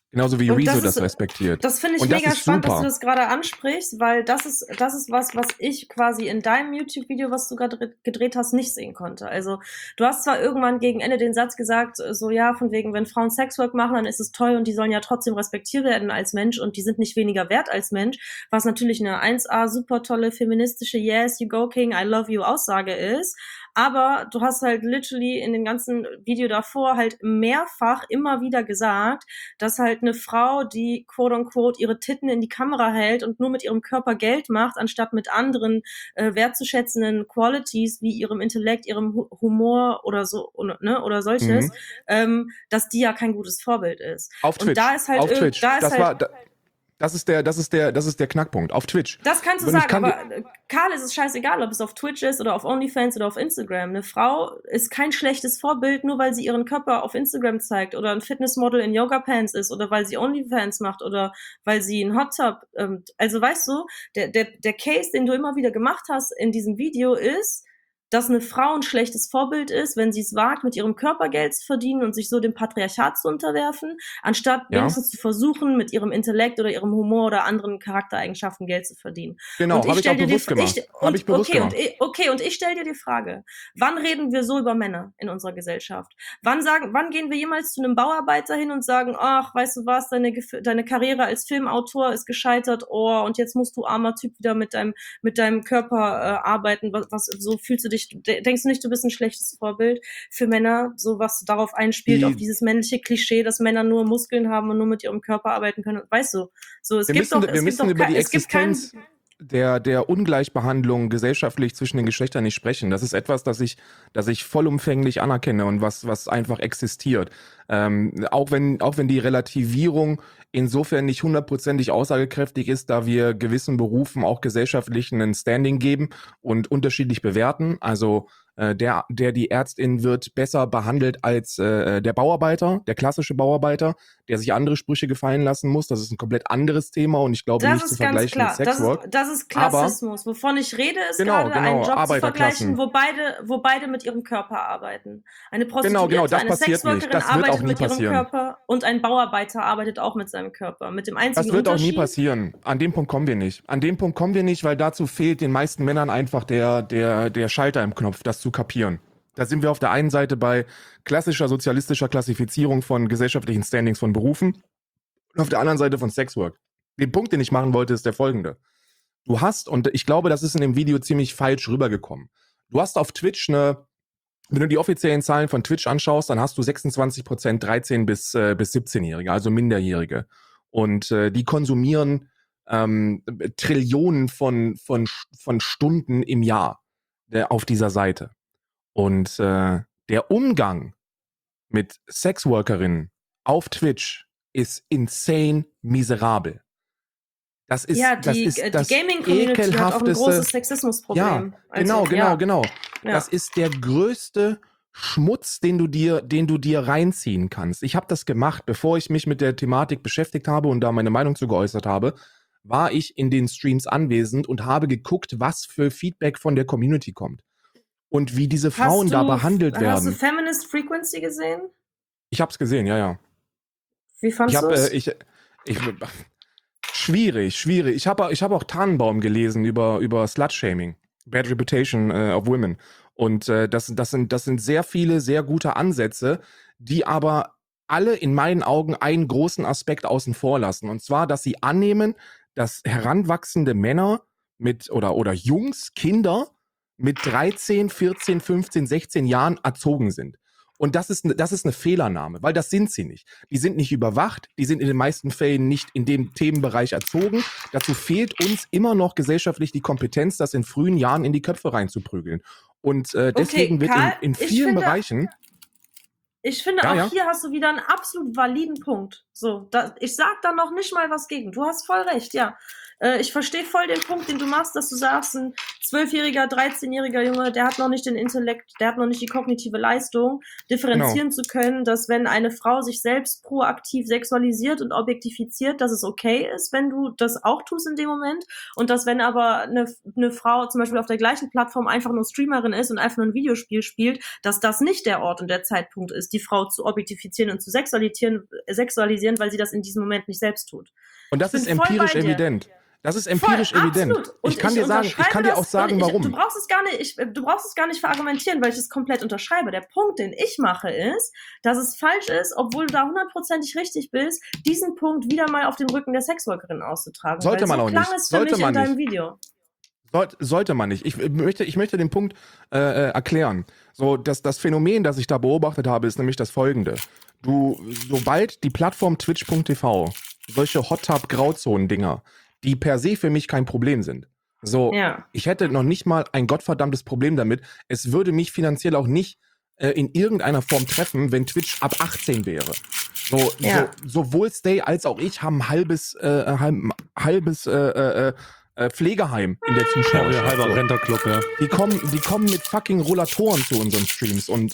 Genauso wie Und Rezo das das ist, respektiert. das finde ich Und das mega ist spannend, dass du super. das gerade ansprichst, weil das ist was ich quasi in deinem YouTube-Video, was du gerade gedreht hast, nicht sehen konnte. Also du hast zwar irgendwann gegen Ende den Satz gesagt, so ja, von wegen, wenn Frauen Sexwork machen, dann ist es toll und die sollen ja trotzdem respektiert werden als Mensch und die sind nicht weniger wert als Mensch, was natürlich eine 1A super tolle feministische Yes, you go King, I love you Aussage ist. Aber du hast halt literally in dem ganzen Video davor halt mehrfach immer wieder gesagt, dass halt eine Frau, die quote unquote ihre Titten in die Kamera hält und nur mit ihrem Körper Geld macht, anstatt mit anderen wertzuschätzenden Qualities wie ihrem Intellekt, ihrem Humor oder so, ne, oder solches, Mhm. dass die ja kein gutes Vorbild ist. Auf Und Twitch. da ist halt Auf Twitch. da ist halt Das ist der Knackpunkt. Auf Twitch. das kannst du Und ich sagen, kann dir, aber Karl ist es scheißegal, ob es auf Twitch ist oder auf OnlyFans oder auf Instagram. Eine Frau ist kein schlechtes Vorbild, nur weil sie ihren Körper auf Instagram zeigt oder ein Fitnessmodel in Yoga-Pants ist oder weil sie OnlyFans macht oder weil sie einen Hot Tub, also weißt du, der Case, den du immer wieder gemacht hast in diesem Video ist, dass eine Frau ein schlechtes Vorbild ist, wenn sie es wagt, mit ihrem Körper Geld zu verdienen und sich so dem Patriarchat zu unterwerfen, anstatt ja, wenigstens zu versuchen, mit ihrem Intellekt oder ihrem Humor oder anderen Charaktereigenschaften Geld zu verdienen. Und genau, ich habe ich auch stell dir die, bewusst gemacht. Habe ich bewusst gemacht. und ich stell dir die Frage, wann reden wir so über Männer in unserer Gesellschaft? Wann gehen wir jemals zu einem Bauarbeiter hin und sagen, ach, weißt du was, deine Karriere als Filmautor ist gescheitert, oh, und jetzt musst du armer Typ wieder mit deinem Körper arbeiten, so fühlst du dich, denkst du nicht, du bist ein schlechtes Vorbild für Männer, so was darauf einspielt, auf Die, dieses männliche Klischee, dass Männer nur Muskeln haben und nur mit ihrem Körper arbeiten können, weißt du, so, wir müssen über die Existenz der Ungleichbehandlung gesellschaftlich zwischen den Geschlechtern nicht sprechen. Das ist etwas, das ich vollumfänglich anerkenne und was einfach existiert. Auch wenn die Relativierung insofern nicht hundertprozentig aussagekräftig ist, da wir gewissen Berufen auch gesellschaftlich einen Standing geben und unterschiedlich bewerten. Also die Ärztin wird besser behandelt als der Bauarbeiter, der klassische Bauarbeiter, der sich andere Sprüche gefallen lassen muss. Das ist ein komplett anderes Thema und ich glaube das nicht ist zu ganz vergleichen mit klar. Sexwork. Das ist Aber Klassismus. Wovon ich rede, ist genau, gerade einen Job zu Arbeiterklassen. vergleichen, wo beide mit ihrem Körper arbeiten. Eine Genau, Prostituierte, das eine passiert nicht. Sexworkerin Das wird auch arbeitet nie mit ihrem passieren. Körper und ein Bauarbeiter arbeitet auch mit seinem Körper. Mit dem einzigen Das wird auch nie Unterschied, passieren. An dem Punkt kommen wir nicht. An dem Punkt kommen wir nicht, weil dazu fehlt den meisten Männern einfach der Schalter im Knopf, das zu kapieren. Da sind wir auf der einen Seite bei klassischer sozialistischer Klassifizierung von gesellschaftlichen Standings von Berufen und auf der anderen Seite von Sexwork. Den Punkt, den ich machen wollte, ist der folgende. Du hast, und ich glaube, das ist in dem Video ziemlich falsch rübergekommen, du hast auf Twitch wenn du die offiziellen Zahlen von Twitch anschaust, dann hast du 26% 13 bis 17-Jährige, also Minderjährige. Und die konsumieren Trillionen von Stunden im Jahr auf dieser Seite. Und der Umgang mit Sexworkerinnen auf Twitch ist insane miserabel. Das ist die das Gaming-Community hat auch ein großes ekelhafteste. Sexismusproblem. Ja, genau. Ja. Das ist der größte Schmutz, den du dir reinziehen kannst. Ich habe das gemacht, bevor ich mich mit der Thematik beschäftigt habe und da meine Meinung zu geäußert habe, war ich in den Streams anwesend und habe geguckt, was für Feedback von der Community kommt. Und wie diese Frauen da behandelt werden. Hast du Feminist Frequency gesehen? Ich hab's gesehen, ja. Wie fandest du es? Schwierig. Ich hab auch Tannenbaum gelesen über Slut-Shaming. Bad Reputation of Women. Und das sind sehr viele, sehr gute Ansätze, die aber alle in meinen Augen einen großen Aspekt außen vor lassen. Und zwar, dass sie annehmen, dass heranwachsende Männer oder Jungs, Kinder mit 13, 14, 15, 16 Jahren erzogen sind. Und das ist eine Fehlannahme, weil das sind sie nicht. Die sind nicht überwacht, die sind in den meisten Fällen nicht in dem Themenbereich erzogen. Dazu fehlt uns immer noch gesellschaftlich die Kompetenz, das in frühen Jahren in die Köpfe reinzuprügeln. Und deswegen wird Karl, in vielen Bereichen... Ich finde, hier hast du wieder einen absolut validen Punkt. So, ich sag da noch nicht mal was gegen. Du hast voll recht, ja. Ich verstehe voll den Punkt, den du machst, dass du sagst, ein 12-jähriger, 13-jähriger Junge, der hat noch nicht den Intellekt, der hat noch nicht die kognitive Leistung, differenzieren zu können, dass wenn eine Frau sich selbst proaktiv sexualisiert und objektifiziert, dass es okay ist, wenn du das auch tust in dem Moment. Und dass wenn aber eine Frau zum Beispiel auf der gleichen Plattform einfach nur Streamerin ist und einfach nur ein Videospiel spielt, dass das nicht der Ort und der Zeitpunkt ist, die Frau zu objektifizieren und zu sexualisieren, weil sie das in diesem Moment nicht selbst tut. Und das Ich ist bin voll empirisch bei dir. evident. Das ist empirisch evident. Absolut. Und Ich kann dir auch sagen, warum. Du brauchst es gar nicht verargumentieren, weil ich es komplett unterschreibe. Der Punkt, den ich mache, ist, dass es falsch ist, obwohl du da 100%ig richtig bist, diesen Punkt wieder mal auf den Rücken der Sexworkerin auszutragen. Sollte man auch nicht. Sollte man nicht. Video. Sollte man nicht. Ich möchte den Punkt erklären. So, das Phänomen, das ich da beobachtet habe, ist nämlich das folgende. Sobald die Plattform twitch.tv solche Hot-Tub-Grauzonen-Dinger, die per se für mich kein Problem sind. So, Ich hätte noch nicht mal ein gottverdammtes Problem damit. Es würde mich finanziell auch nicht in irgendeiner Form treffen, wenn Twitch ab 18 wäre. Sowohl Stay als auch ich haben ein halbes Pflegeheim in der Zuschauerschaft. Halber Renterclub, ja. Die kommen mit fucking Rollatoren zu unseren Streams und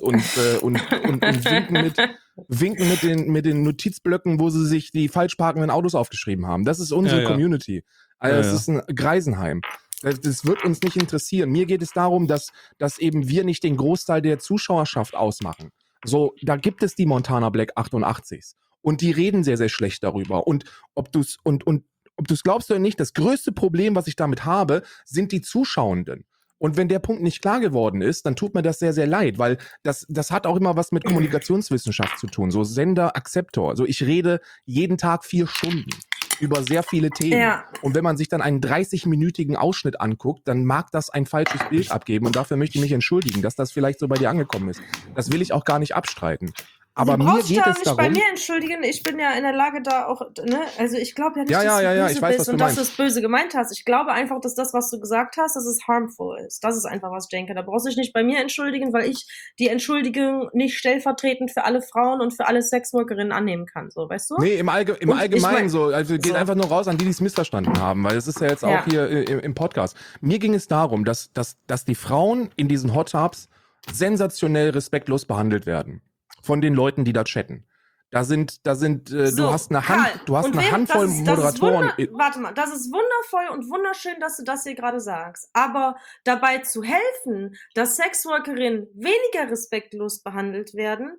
winken mit den Notizblöcken, wo sie sich die falsch parkenden Autos aufgeschrieben haben. Das ist unsere Community. Also es ist ein Greisenheim. Das wird uns nicht interessieren. Mir geht es darum, dass eben wir nicht den Großteil der Zuschauerschaft ausmachen. So, da gibt es die Montana Black 88s. Und die reden sehr, sehr schlecht darüber. Und ob du es glaubst oder nicht, das größte Problem, was ich damit habe, sind die Zuschauenden. Und wenn der Punkt nicht klar geworden ist, dann tut mir das sehr, sehr leid, weil das hat auch immer was mit Kommunikationswissenschaft zu tun. So Sender, Akzeptor. Also ich rede jeden Tag 4 Stunden über sehr viele Themen. Ja. Und wenn man sich dann einen 30-minütigen Ausschnitt anguckt, dann mag das ein falsches Bild abgeben. Und dafür möchte ich mich entschuldigen, dass das vielleicht so bei dir angekommen ist. Das will ich auch gar nicht abstreiten. Aber mir geht es darum. Bei mir entschuldigen, ich bin ja in der Lage da auch, ne, also ich glaube ja nicht, dass du böse ich weiß, bist und dass du es böse gemeint hast. Ich glaube einfach, dass das, was du gesagt hast, dass es harmful ist. Das ist einfach, was ich denke. Da brauchst du dich nicht bei mir entschuldigen, weil ich die Entschuldigung nicht stellvertretend für alle Frauen und für alle Sexworkerinnen annehmen kann, so, weißt du? Nee, im Allgemeinen so. Also geht einfach nur raus an die es missverstanden haben, weil es ist ja jetzt auch hier im Podcast. Mir ging es darum, dass die Frauen in diesen Hot Tubs sensationell respektlos behandelt werden. Von den Leuten, die da chatten. Du hast eine Handvoll Moderatoren. Warte mal, das ist wundervoll und wunderschön, dass du das hier gerade sagst. Aber dabei zu helfen, dass Sexworkerinnen weniger respektlos behandelt werden,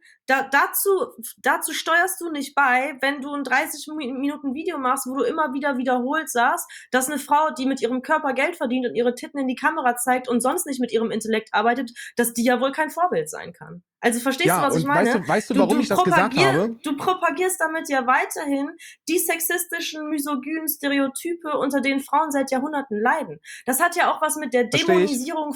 dazu steuerst du nicht bei, wenn du ein 30 Minuten Video machst, wo du immer wieder wiederholt sagst, dass eine Frau, die mit ihrem Körper Geld verdient und ihre Titten in die Kamera zeigt und sonst nicht mit ihrem Intellekt arbeitet, dass die ja wohl kein Vorbild sein kann. Also verstehst du, was ich meine? Weißt du, warum ich das gesagt habe? Du propagierst damit ja weiterhin die sexistischen, misogynen Stereotype, unter denen Frauen seit Jahrhunderten leiden. Das hat ja auch was mit der Dämonisierung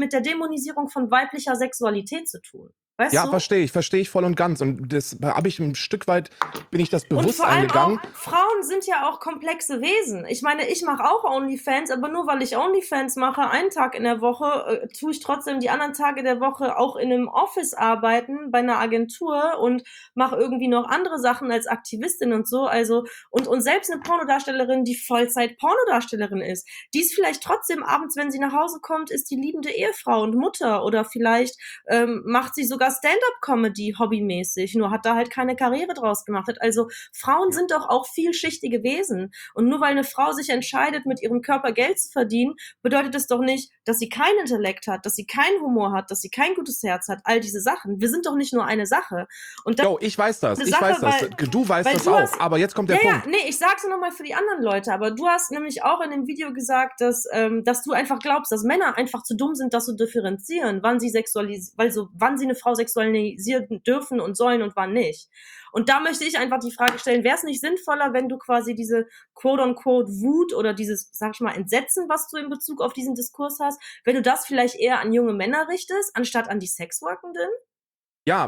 von weiblicher Sexualität zu tun. Weißt du? Verstehe ich voll und ganz. Und das habe ich ein Stück weit, bin ich das bewusst eingegangen. Und vor allem auch, Frauen sind ja auch komplexe Wesen. Ich meine, ich mache auch OnlyFans, aber nur weil ich OnlyFans mache, einen Tag in der Woche, tue ich trotzdem die anderen Tage der Woche auch in einem Office arbeiten, bei einer Agentur und mache irgendwie noch andere Sachen als Aktivistin und so. Also, und selbst eine Pornodarstellerin, die Vollzeit-Pornodarstellerin ist, die ist vielleicht trotzdem abends, wenn sie nach Hause kommt, ist die liebende Ehefrau und Mutter oder vielleicht macht sie sogar Stand-up-Comedy hobbymäßig, nur hat da halt keine Karriere draus gemacht. Also Frauen sind doch auch vielschichtige Wesen. Und nur weil eine Frau sich entscheidet, mit ihrem Körper Geld zu verdienen, bedeutet es doch nicht, dass sie keinen Intellekt hat, dass sie keinen Humor hat, dass sie kein gutes Herz hat. All diese Sachen. Wir sind doch nicht nur eine Sache. Und ich weiß das. Du weißt das auch. Aber jetzt kommt der Punkt. Nee, ich sag's nochmal für die anderen Leute. Aber du hast nämlich auch in dem Video gesagt, dass du einfach glaubst, dass Männer einfach zu dumm sind, das zu differenzieren, wann sie eine Frau sexualisieren dürfen und sollen und wann nicht. Und da möchte ich einfach die Frage stellen, wäre es nicht sinnvoller, wenn du quasi diese quote-unquote Wut oder dieses, sag ich mal, Entsetzen, was du in Bezug auf diesen Diskurs hast, wenn du das vielleicht eher an junge Männer richtest, anstatt an die Sexworkenden? Ja,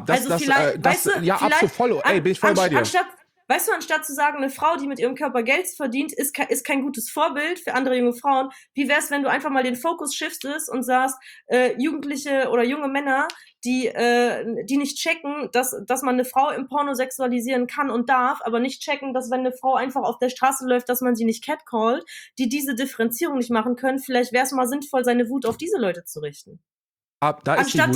absolut voll. Ey, bin ich voll bei dir. Anstatt zu sagen, eine Frau, die mit ihrem Körper Geld verdient, ist kein gutes Vorbild für andere junge Frauen. Wie wär's, wenn du einfach mal den Fokus shiftest und sagst, Jugendliche oder junge Männer, die nicht checken, dass man eine Frau im Porno sexualisieren kann und darf, aber nicht checken, dass wenn eine Frau einfach auf der Straße läuft, dass man sie nicht catcallt, die diese Differenzierung nicht machen können. Vielleicht wäre es mal sinnvoll, seine Wut auf diese Leute zu richten. Anstatt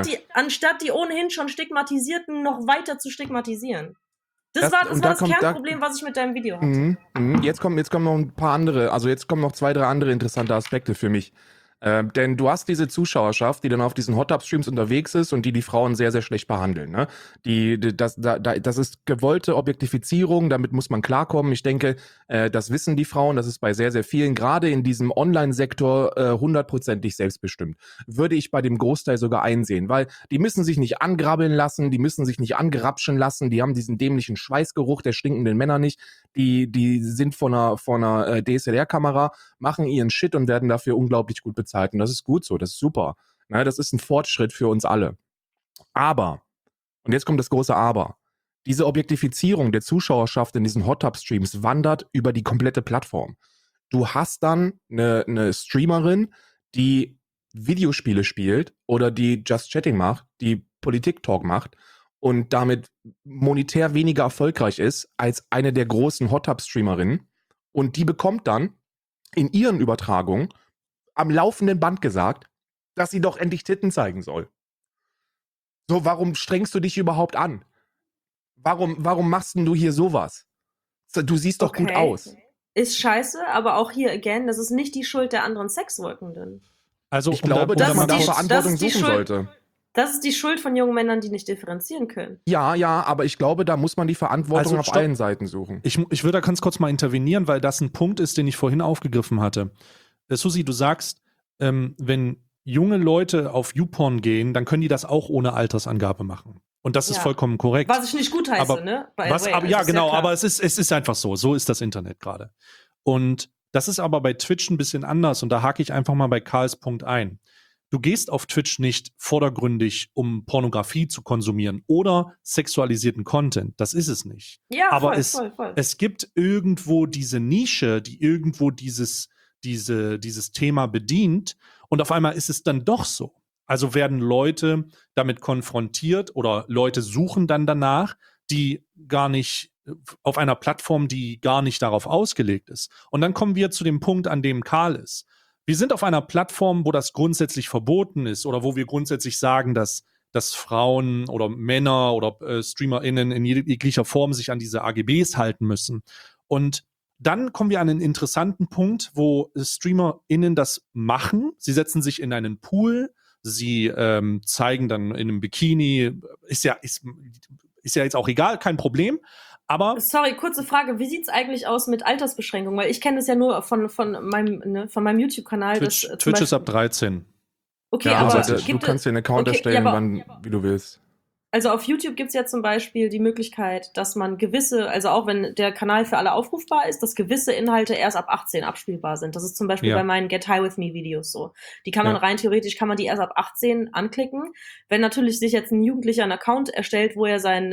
die ohnehin schon Stigmatisierten noch weiter zu stigmatisieren. Das war das Kernproblem, was ich mit deinem Video hatte. Jetzt kommen noch ein paar andere, also jetzt kommen noch 2, 3 andere interessante Aspekte für mich. Denn du hast diese Zuschauerschaft, die dann auf diesen Hot-Tub-Streams unterwegs ist und die Frauen sehr, sehr schlecht behandeln. Ne? Das ist gewollte Objektifizierung, damit muss man klarkommen. Ich denke, das wissen die Frauen, das ist bei sehr, sehr vielen, gerade in diesem Online-Sektor, 100%ig selbstbestimmt. Würde ich bei dem Großteil sogar einsehen, weil die müssen sich nicht angrabbeln lassen, die müssen sich nicht angerapschen lassen, die haben diesen dämlichen Schweißgeruch der stinkenden Männer nicht, die sind vor einer DSLR-Kamera, machen ihren Shit und werden dafür unglaublich gut bezahlt. Und das ist gut so, das ist super. Na, das ist ein Fortschritt für uns alle. Aber, und jetzt kommt das große Aber, diese Objektifizierung der Zuschauerschaft in diesen Hot-Tub-Streams wandert über die komplette Plattform. Du hast dann eine Streamerin, die Videospiele spielt oder die Just Chatting macht, die Politik-Talk macht und damit monetär weniger erfolgreich ist als eine der großen Hot-Tub-Streamerinnen. Und die bekommt dann in ihren Übertragungen am laufenden Band gesagt, dass sie doch endlich Titten zeigen soll. So, warum strengst du dich überhaupt an? Warum machst denn du hier sowas? Du siehst doch gut aus. Ist scheiße, aber auch hier, again, das ist nicht die Schuld der anderen Sexworkenden. Also, ich glaube, dass man da Verantwortung suchen sollte. Das ist die Schuld von jungen Männern, die nicht differenzieren können. Ja, aber ich glaube, da muss man die Verantwortung auf allen Seiten suchen. Ich würde da ganz kurz mal intervenieren, weil das ein Punkt ist, den ich vorhin aufgegriffen hatte. Susi, du sagst, wenn junge Leute auf YouPorn gehen, dann können die das auch ohne Altersangabe machen. Und das ist vollkommen korrekt. Was ich nicht gut heiße, ne? Aber es ist einfach so. So ist das Internet gerade. Und das ist aber bei Twitch ein bisschen anders. Und da hake ich einfach mal bei Karls Punkt ein. Du gehst auf Twitch nicht vordergründig, um Pornografie zu konsumieren oder sexualisierten Content. Das ist es nicht. Ja, aber voll. Es gibt irgendwo diese Nische, die irgendwo dieses Thema bedient. Und auf einmal ist es dann doch so. Also werden Leute damit konfrontiert oder Leute suchen dann danach, die gar nicht auf einer Plattform, die gar nicht darauf ausgelegt ist. Und dann kommen wir zu dem Punkt, an dem Karl ist. Wir sind auf einer Plattform, wo das grundsätzlich verboten ist oder wo wir grundsätzlich sagen, dass Frauen oder Männer oder StreamerInnen in jeglicher Form sich an diese AGBs halten müssen. Und dann kommen wir an einen interessanten Punkt, wo StreamerInnen das machen. Sie setzen sich in einen Pool, sie zeigen dann in einem Bikini, ist ja jetzt auch egal, kein Problem. Aber sorry, kurze Frage, wie sieht's eigentlich aus mit Altersbeschränkungen? Weil ich kenne das ja nur von meinem YouTube-Kanal. Twitch ist ab 13. Okay, ja, aber du kannst dir einen Account erstellen, wie du willst. Also auf YouTube gibt's ja zum Beispiel die Möglichkeit, dass man also auch wenn der Kanal für alle aufrufbar ist, dass gewisse Inhalte erst ab 18 abspielbar sind. Das ist zum Beispiel bei meinen Get High With Me Videos so. Die kann man rein theoretisch, kann man die erst ab 18 anklicken. Wenn natürlich sich jetzt ein Jugendlicher einen Account erstellt, wo er sein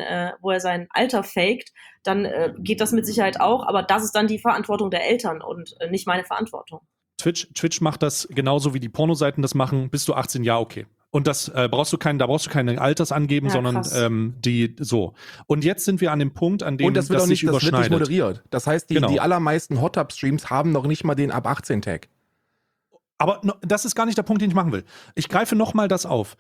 Alter faked, dann geht das mit Sicherheit auch, aber das ist dann die Verantwortung der Eltern und nicht meine Verantwortung. Twitch macht das genauso wie die Pornoseiten das machen, bis du 18 Jahre, okay. Und das da brauchst du keine Alters angeben, sondern die so. Und jetzt sind wir an dem Punkt, an dem das wird sich überschneidet. Das wird nicht moderiert. Das heißt, die allermeisten Hot-Tub-Streams haben noch nicht mal den ab 18-Tag. Aber das ist gar nicht der Punkt, den ich machen will. Ich greife nochmal das auf.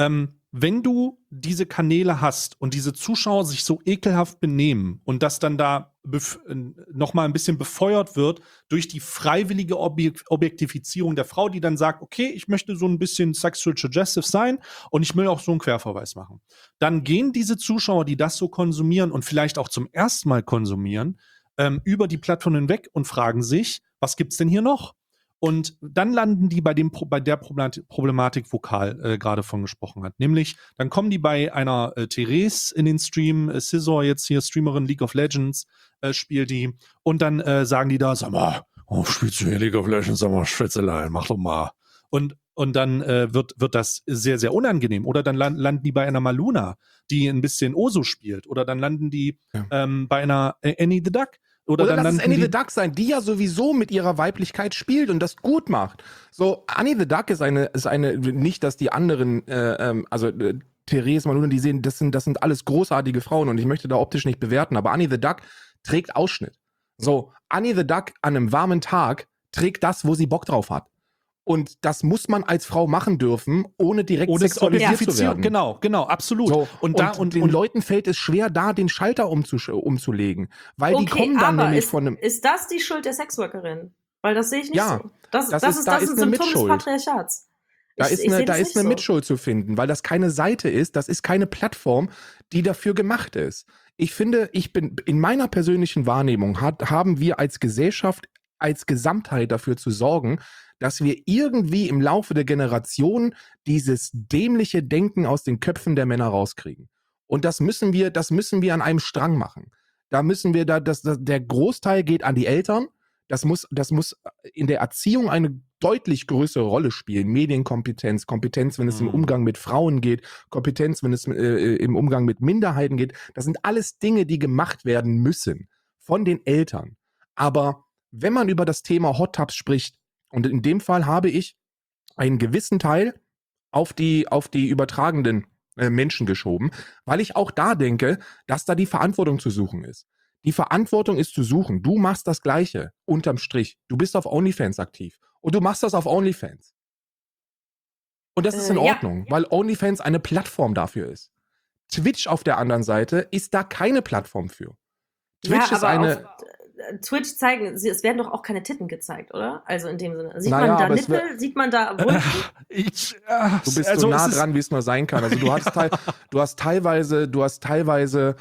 Wenn du diese Kanäle hast und diese Zuschauer sich so ekelhaft benehmen und das dann da nochmal ein bisschen befeuert wird durch die freiwillige Objektifizierung der Frau, die dann sagt, okay, ich möchte so ein bisschen sexual suggestive sein und ich will auch so einen Querverweis machen. Dann gehen diese Zuschauer, die das so konsumieren und vielleicht auch zum ersten Mal konsumieren, über die Plattform hinweg und fragen sich, was gibt's denn hier noch? Und dann landen die bei der Problematik, wo Karl gerade von gesprochen hat. Nämlich, dann kommen die bei einer Therese in den Stream, Scissor jetzt hier, Streamerin League of Legends, spielt die. Und dann sagen die da, sag mal, spielst du hier League of Legends, sag mal, Schwätzelein, mach doch mal. Und dann wird das sehr, sehr unangenehm. Oder dann landen die bei einer Maluna, die ein bisschen Oso spielt. Oder dann landen die bei einer Annie the Duck. Oder dann lass es Annie the Duck sein, die ja sowieso mit ihrer Weiblichkeit spielt und das gut macht. So, Annie the Duck ist eine nicht, dass die anderen, Therese, Maluna, die sehen, das sind alles großartige Frauen und ich möchte da optisch nicht bewerten, aber Annie the Duck trägt Ausschnitt. So, Annie the Duck an einem warmen Tag trägt das, wo sie Bock drauf hat. Und das muss man als Frau machen dürfen, ohne direkt sexualisiert zu werden. Genau, absolut. So, und den Leuten fällt es schwer, da den Schalter umzulegen. Weil die kommen dann nämlich von einem... Ist das die Schuld der Sexworkerin? Weil das sehe ich nicht Ja, so. Das da ist ist ein eine Symptom des Mitschuld. Patriarchats. Da Ich ist sehe eine, da das ist nicht eine so. Mitschuld zu finden, weil das keine Seite ist, das ist keine Plattform, die dafür gemacht ist. Ich finde, in meiner persönlichen Wahrnehmung haben wir als Gesellschaft, als Gesamtheit dafür zu sorgen, dass wir irgendwie im Laufe der Generation dieses dämliche Denken aus den Köpfen der Männer rauskriegen. Und das müssen wir an einem Strang machen. Da müssen wir der Großteil geht an die Eltern. Das muss in der Erziehung eine deutlich größere Rolle spielen. Medienkompetenz, Kompetenz, wenn es im Umgang mit Frauen geht, Kompetenz, wenn es im Umgang mit Minderheiten geht. Das sind alles Dinge, die gemacht werden müssen von den Eltern. Aber wenn man über das Thema Hot Tubs spricht, und in dem Fall habe ich einen gewissen Teil auf die übertragenden Menschen geschoben, weil ich auch da denke, dass da die Verantwortung zu suchen ist. Die Verantwortung ist zu suchen. Du machst das Gleiche, unterm Strich. Du bist auf OnlyFans aktiv. Und du machst das auf OnlyFans. Und das ist in Ordnung, weil OnlyFans eine Plattform dafür ist. Twitch auf der anderen Seite ist da keine Plattform für. Twitch ist eine... Auf Twitch zeigen, es werden doch auch keine Titten gezeigt, oder? Also in dem Sinne. Sieht Naja, man da aber es Nippel? Sieht man da Wulsten? Du bist so nah dran, wie es nur sein kann. Also du hast teilweise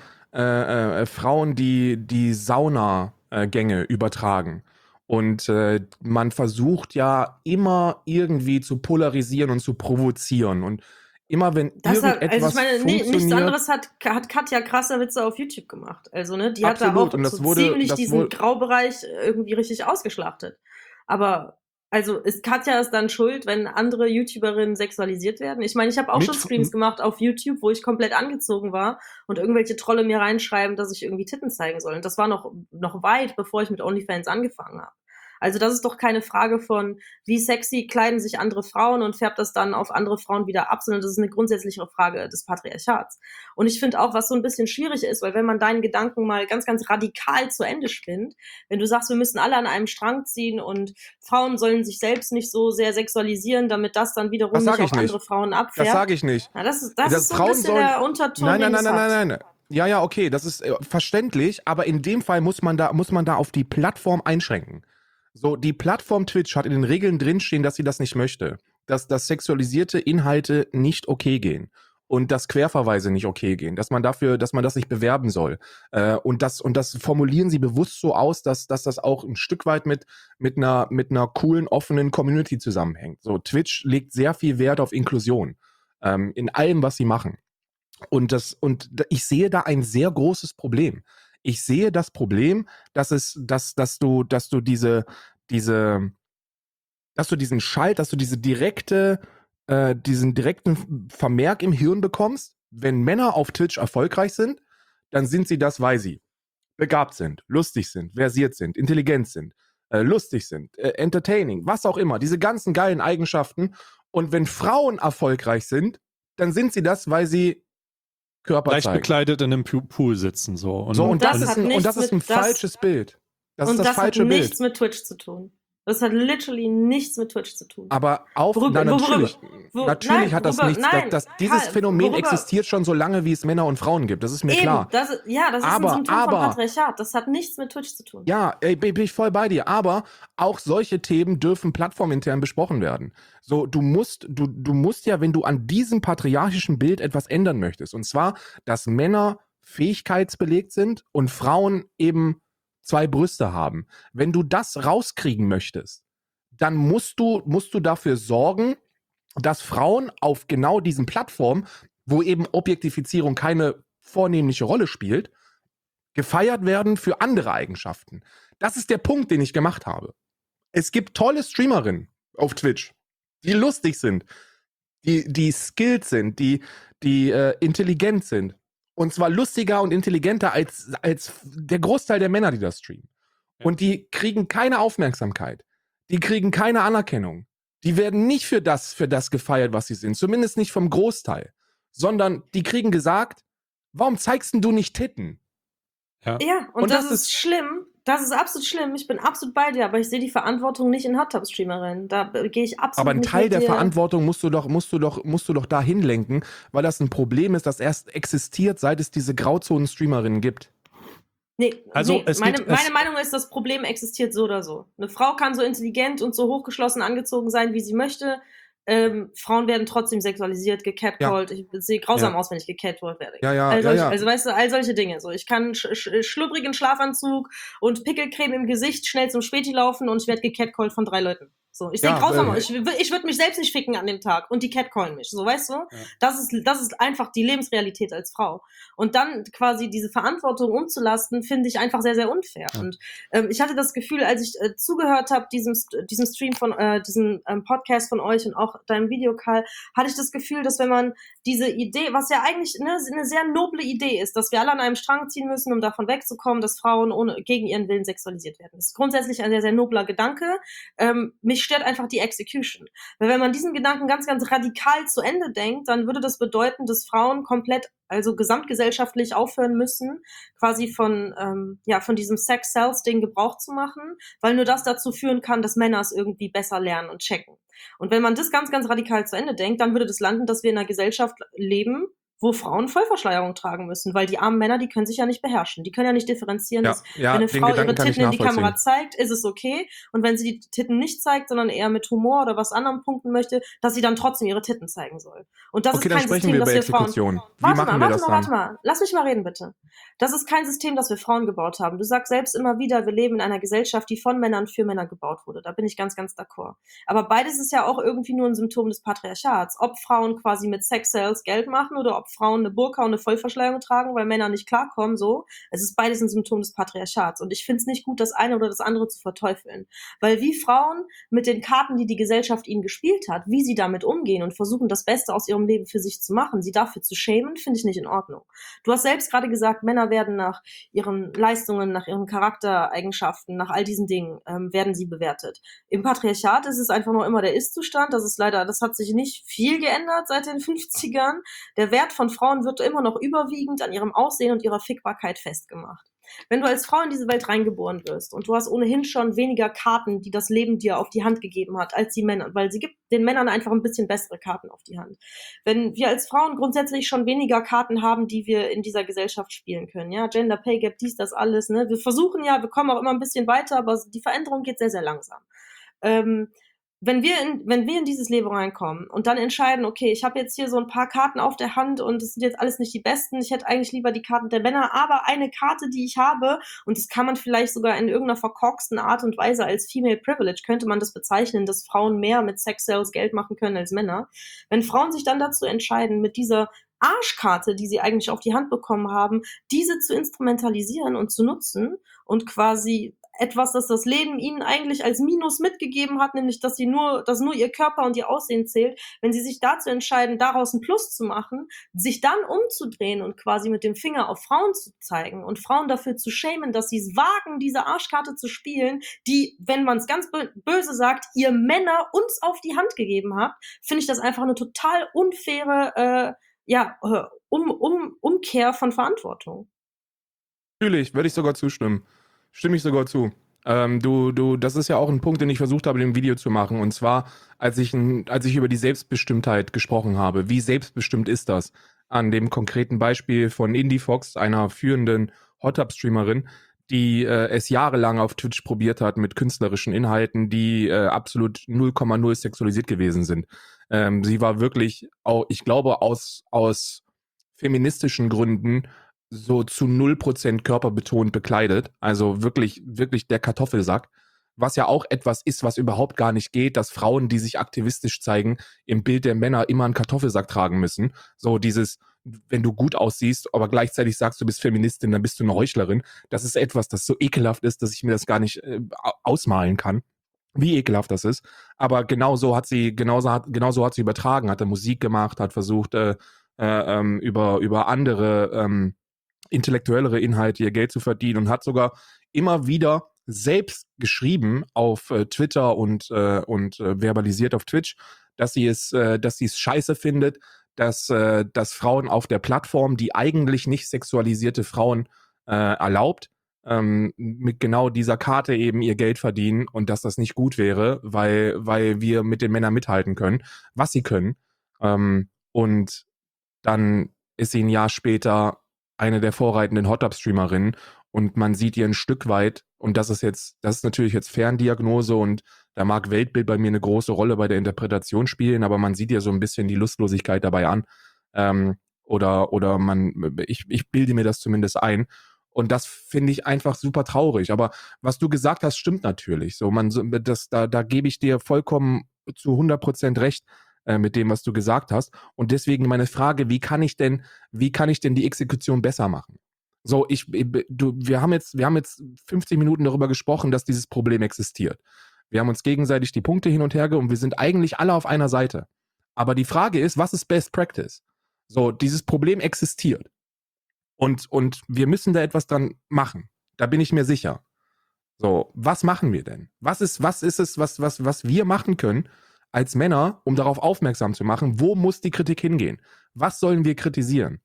Frauen, die Saunagänge übertragen. Und man versucht ja immer irgendwie zu polarisieren und zu provozieren. Und immer wenn irgendetwas funktioniert... nichts anderes hat Katja Krasavice auf YouTube gemacht. Also, ne, die Absolut. hat da auch Und das ziemlich diesen Graubereich irgendwie richtig ausgeschlachtet. Aber, also, Katja ist dann schuld, wenn andere YouTuberinnen sexualisiert werden? Ich meine, ich habe auch schon Streams gemacht auf YouTube, wo ich komplett angezogen war und irgendwelche Trolle mir reinschreiben, dass ich irgendwie Titten zeigen soll. Und das war noch weit, bevor ich mit OnlyFans angefangen habe. Also das ist doch keine Frage von, wie sexy kleiden sich andere Frauen und färbt das dann auf andere Frauen wieder ab, sondern das ist eine grundsätzliche Frage des Patriarchats. Und ich finde auch, was so ein bisschen schwierig ist, weil wenn man deinen Gedanken mal ganz, ganz radikal zu Ende spinnt, wenn du sagst, wir müssen alle an einem Strang ziehen und Frauen sollen sich selbst nicht so sehr sexualisieren, damit das dann wiederum nicht auf andere Frauen abfärbt. Das sage ich nicht. Ja, das ist so ein bisschen der Unterton. Nein. Ja, okay, das ist verständlich, aber in dem Fall muss man da auf die Plattform einschränken. So, die Plattform Twitch hat in den Regeln drinstehen, dass sie das nicht möchte. Dass sexualisierte Inhalte nicht okay gehen. Und dass Querverweise nicht okay gehen. Dass man das nicht bewerben soll. Und das formulieren sie bewusst so aus, dass das auch ein Stück weit mit einer coolen, offenen Community zusammenhängt. So, Twitch legt sehr viel Wert auf Inklusion. In allem, was sie machen. Und ich sehe da ein sehr großes Problem. Ich sehe das Problem, dass du diesen direkten Vermerk im Hirn bekommst. Wenn Männer auf Twitch erfolgreich sind, dann sind sie das, weil sie begabt sind, lustig sind, versiert sind, intelligent sind, lustig sind, entertaining, was auch immer. Diese ganzen geilen Eigenschaften. Und wenn Frauen erfolgreich sind, dann sind sie das, weil sie Körper leicht zeigen. bekleidet in einem Pool sitzen. Und das ist ein falsches Bild. Das ist das falsche Bild. Und das hat nichts mit Twitch zu tun. Das hat literally nichts mit Twitch zu tun. Aber natürlich hat das nichts. Dieses Phänomen existiert schon so lange, wie es Männer und Frauen gibt. Das ist mir klar. Das ist ein Symptom von Patriarchat. Das hat nichts mit Twitch zu tun. Ja, bin ich voll bei dir. Aber auch solche Themen dürfen plattformintern besprochen werden. So, du musst ja, wenn du an diesem patriarchischen Bild etwas ändern möchtest, und zwar, dass Männer fähigkeitsbelegt sind und Frauen eben 2 Brüste haben. Wenn du das rauskriegen möchtest, dann musst du dafür sorgen, dass Frauen auf genau diesen Plattformen, wo eben Objektifizierung keine vornehmliche Rolle spielt, gefeiert werden für andere Eigenschaften. Das ist der Punkt, den ich gemacht habe. Es gibt tolle Streamerinnen auf Twitch, die lustig sind, die skilled sind, die intelligent sind. Und zwar lustiger und intelligenter als der Großteil der Männer, die das streamen. Ja. Und die kriegen keine Aufmerksamkeit. Die kriegen keine Anerkennung. Die werden nicht für das gefeiert, was sie sind. Zumindest nicht vom Großteil. Sondern die kriegen gesagt, warum zeigst denn du nicht Titten? Ja, und das ist schlimm. Das ist absolut schlimm. Ich bin absolut bei dir, aber ich sehe die Verantwortung nicht in Hot-Tub-Streamerinnen. Da gehe ich absolut aber ein nicht Teil mit der dir. Verantwortung musst du doch dahin lenken, weil das ein Problem ist, das erst existiert, seit es diese Grauzonen-Streamerinnen gibt. Also, Nee, es geht, meine Meinung ist, das Problem existiert so oder so. Eine Frau kann so intelligent und so hochgeschlossen angezogen sein, wie sie möchte. Frauen werden trotzdem sexualisiert, Ja, gecatcallt. Ich sehe grausam ja, aus, wenn ich gecatcallt werde. ja, ja, ja, ja. Also weißt du, all solche Dinge. So, ich kann schlubbrigen Schlafanzug und Pickelcreme im Gesicht schnell zum Späti laufen und ich werde gecatcallt von 3 Leuten. So, ich sehe Ja, grausam aus. Ich würde mich selbst nicht ficken an dem Tag und die catcallen mich. So, weißt du? Ja. Das ist einfach die Lebensrealität als Frau. Und dann quasi diese Verantwortung umzulasten, finde ich einfach sehr, sehr unfair. Ja. Und ich hatte das Gefühl, als ich zugehört habe, diesem Stream von, diesem Podcast von euch und auch deinem Video, Karl, hatte ich das Gefühl, dass wenn man diese Idee, was ja eigentlich eine sehr noble Idee ist, dass wir alle an einem Strang ziehen müssen, um davon wegzukommen, dass Frauen gegen ihren Willen sexualisiert werden. Das ist grundsätzlich ein sehr, sehr nobler Gedanke. Mich stört einfach die Execution. Weil wenn man diesen Gedanken ganz, ganz radikal zu Ende denkt, dann würde das bedeuten, dass Frauen komplett, also gesamtgesellschaftlich aufhören müssen, quasi von diesem Sex-Sells-Ding Gebrauch zu machen, weil nur das dazu führen kann, dass Männer es irgendwie besser lernen und checken. Und wenn man das ganz, ganz radikal zu Ende denkt, dann würde das landen, dass wir in einer Gesellschaft leben, wo Frauen Vollverschleierung tragen müssen, weil die armen Männer, die können sich ja nicht beherrschen. Die können ja nicht differenzieren, Ja, dass ja, wenn eine den Frau Gedanken ihre kann ich Titten in die Kamera nachvollziehen. zeigt, ist es okay. Und wenn sie die Titten nicht zeigt, sondern eher mit Humor oder was anderem punkten möchte, dass sie dann trotzdem ihre Titten zeigen soll. Und das Okay, ist dann kein sprechen System, wir das über wir Frauen... Exekution. Wie machen wir das dann? Warte mal. Lass mich mal reden, bitte. Das ist kein System, das wir Frauen gebaut haben. Du sagst selbst immer wieder, wir leben in einer Gesellschaft, die von Männern für Männer gebaut wurde. Da bin ich ganz, ganz d'accord. Aber beides ist ja auch irgendwie nur ein Symptom des Patriarchats. Ob Frauen quasi mit Sex-Sales Geld machen oder ob Frauen eine Burka und eine Vollverschleierung tragen, weil Männer nicht klarkommen, so. Es ist beides ein Symptom des Patriarchats. Und ich finde es nicht gut, das eine oder das andere zu verteufeln. Weil wie Frauen mit den Karten, die die Gesellschaft ihnen gespielt hat, wie sie damit umgehen und versuchen, das Beste aus ihrem Leben für sich zu machen, sie dafür zu schämen, finde ich nicht in Ordnung. Du hast selbst gerade gesagt, Männer werden nach ihren Leistungen, nach ihren Charaktereigenschaften, nach all diesen Dingen, werden sie bewertet. Im Patriarchat ist es einfach nur immer der Ist-Zustand. Das hat sich nicht viel geändert seit den 50ern. Der Wert von Frauen wird immer noch überwiegend an ihrem Aussehen und ihrer Fickbarkeit festgemacht. Wenn du als Frau in diese Welt reingeboren wirst und du hast ohnehin schon weniger Karten, die das Leben dir auf die Hand gegeben hat, als die Männer, weil sie gibt den Männern einfach ein bisschen bessere Karten auf die Hand. Wenn wir als Frauen grundsätzlich schon weniger Karten haben, die wir in dieser Gesellschaft spielen können, ja, Gender Pay Gap, dies, das alles, ne, wir versuchen ja, wir kommen auch immer ein bisschen weiter, aber die Veränderung geht sehr, sehr langsam. Wenn wir in dieses Leben reinkommen und dann entscheiden, okay, ich habe jetzt hier so ein paar Karten auf der Hand und das sind jetzt alles nicht die besten, ich hätte eigentlich lieber die Karten der Männer, aber eine Karte, die ich habe, und das kann man vielleicht sogar in irgendeiner verkorksten Art und Weise als Female Privilege, könnte man das bezeichnen, dass Frauen mehr mit Sex Sales Geld machen können als Männer. Wenn Frauen sich dann dazu entscheiden, mit dieser Arschkarte, die sie eigentlich auf die Hand bekommen haben, diese zu instrumentalisieren und zu nutzen und quasi etwas, das das Leben ihnen eigentlich als Minus mitgegeben hat, nämlich dass nur ihr Körper und ihr Aussehen zählt, wenn sie sich dazu entscheiden, daraus ein Plus zu machen, sich dann umzudrehen und quasi mit dem Finger auf Frauen zu zeigen und Frauen dafür zu schämen, dass sie es wagen, diese Arschkarte zu spielen, die, wenn man es ganz böse sagt, ihr Männer uns auf die Hand gegeben habt, finde ich das einfach eine total unfaire Umkehr von Verantwortung. Natürlich, würde ich sogar zustimmen. Stimme ich sogar zu. Das ist ja auch ein Punkt, den ich versucht habe, im Video zu machen. Und zwar, als ich über die Selbstbestimmtheit gesprochen habe. Wie selbstbestimmt ist das? An dem konkreten Beispiel von Indie Fox, einer führenden Hot-Tub-Streamerin, die es jahrelang auf Twitch probiert hat mit künstlerischen Inhalten, die absolut 0,0 sexualisiert gewesen sind. Sie war wirklich, auch, ich glaube, aus feministischen Gründen so zu 0% körperbetont bekleidet. Also wirklich, wirklich der Kartoffelsack. Was ja auch etwas ist, was überhaupt gar nicht geht, dass Frauen, die sich aktivistisch zeigen, im Bild der Männer immer einen Kartoffelsack tragen müssen. So dieses, wenn du gut aussiehst, aber gleichzeitig sagst, du bist Feministin, dann bist du eine Heuchlerin. Das ist etwas, das so ekelhaft ist, dass ich mir das gar nicht ausmalen kann, wie ekelhaft das ist. Aber genauso hat sie übertragen, hat Musik gemacht, hat versucht, über andere intellektuellere Inhalte ihr Geld zu verdienen und hat sogar immer wieder selbst geschrieben auf Twitter und verbalisiert auf Twitch, dass sie es scheiße findet, dass Frauen auf der Plattform, die eigentlich nicht sexualisierte Frauen erlaubt, mit genau dieser Karte eben ihr Geld verdienen und dass das nicht gut wäre, weil wir mit den Männern mithalten können, was sie können. Und dann ist sie ein Jahr später eine der vorreitenden Hot-Tub-Streamerinnen und man sieht ihr ein Stück weit, und das ist natürlich jetzt Ferndiagnose und da mag Weltbild bei mir eine große Rolle bei der Interpretation spielen, aber man sieht ihr so ein bisschen die Lustlosigkeit dabei an. Ich bilde mir das zumindest ein. Und das finde ich einfach super traurig. Aber was du gesagt hast, stimmt natürlich. Da gebe ich dir vollkommen zu 100% recht mit dem, was du gesagt hast. Und deswegen meine Frage, wie kann ich denn die Exekution besser machen? So, wir haben jetzt 50 Minuten darüber gesprochen, dass dieses Problem existiert. Wir haben uns gegenseitig die Punkte hin und her und wir sind eigentlich alle auf einer Seite. Aber die Frage ist, was ist Best Practice? So, dieses Problem existiert. Und wir müssen da etwas dran machen. Da bin ich mir sicher. So, was machen wir denn? Was ist es, was wir machen können als Männer, um darauf aufmerksam zu machen? Wo muss die Kritik hingehen? Was sollen wir kritisieren?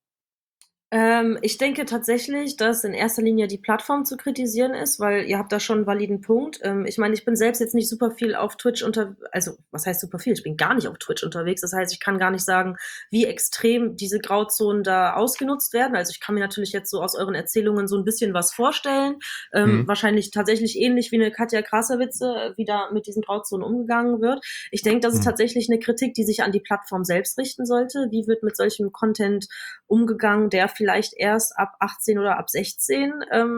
Ich denke tatsächlich, dass in erster Linie die Plattform zu kritisieren ist, weil ihr habt da schon einen validen Punkt. Ich meine, ich bin selbst jetzt nicht super viel auf Twitch also was heißt super viel? Ich bin gar nicht auf Twitch unterwegs. Das heißt, ich kann gar nicht sagen, wie extrem diese Grauzonen da ausgenutzt werden. Also ich kann mir natürlich jetzt so aus euren Erzählungen so ein bisschen was vorstellen. Wahrscheinlich tatsächlich ähnlich wie eine Katja Krasavice, wie da mit diesen Grauzonen umgegangen wird. Ich denke, das ist tatsächlich eine Kritik, die sich an die Plattform selbst richten sollte. Wie wird mit solchem Content umgegangen, der vielleicht erst ab 18 oder ab 16,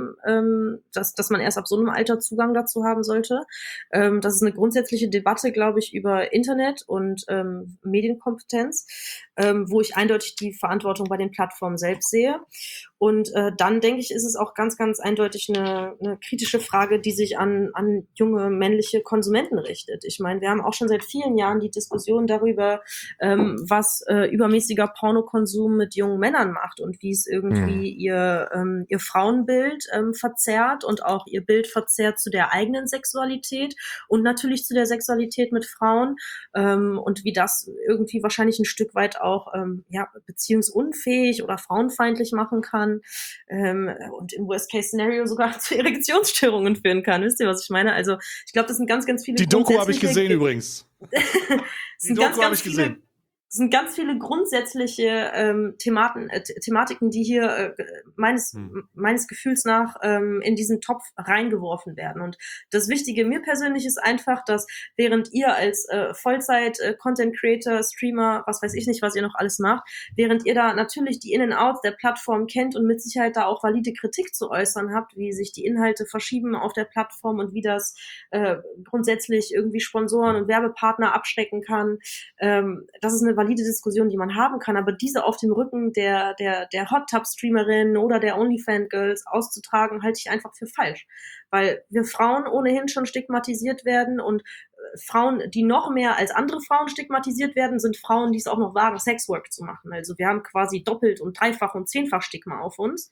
dass man erst ab so einem Alter Zugang dazu haben sollte. Das ist eine grundsätzliche Debatte, glaube ich, über Internet und Medienkompetenz, wo ich eindeutig die Verantwortung bei den Plattformen selbst sehe. Und dann, denke ich, ist es auch ganz, ganz eindeutig eine kritische Frage, die sich an junge männliche Konsumenten richtet. Ich meine, wir haben auch schon seit vielen Jahren die Diskussion darüber, was übermäßiger Pornokonsum mit jungen Männern macht und wie es irgendwie ihr Frauenbild verzerrt und auch ihr Bild verzerrt zu der eigenen Sexualität und natürlich zu der Sexualität mit Frauen und wie das irgendwie wahrscheinlich ein Stück weit auch beziehungsunfähig oder frauenfeindlich machen kann und im Worst-Case-Szenario sogar zu Erektionsstörungen führen kann. Wisst ihr, was ich meine? Also ich glaube, das sind ganz, ganz viele Die Doku habe ich gesehen übrigens. Die Doku habe ich gesehen. Es sind ganz viele grundsätzliche Thematiken, die hier meines Gefühls nach in diesen Topf reingeworfen werden. Und das Wichtige mir persönlich ist einfach, dass während ihr als Vollzeit-Content-Creator, Streamer, was weiß ich nicht, was ihr noch alles macht, während ihr da natürlich die In- und Outs der Plattform kennt und mit Sicherheit da auch valide Kritik zu äußern habt, wie sich die Inhalte verschieben auf der Plattform und wie das grundsätzlich irgendwie Sponsoren und Werbepartner abschrecken kann, das ist eine valide Diskussion, die man haben kann, aber diese auf dem Rücken der Hot-Tub-Streamerin oder der OnlyFans-Girls auszutragen, halte ich einfach für falsch. Weil wir Frauen ohnehin schon stigmatisiert werden und Frauen, die noch mehr als andere Frauen stigmatisiert werden, sind Frauen, die es auch noch wagen, Sexwork zu machen. Also wir haben quasi doppelt und dreifach und zehnfach Stigma auf uns.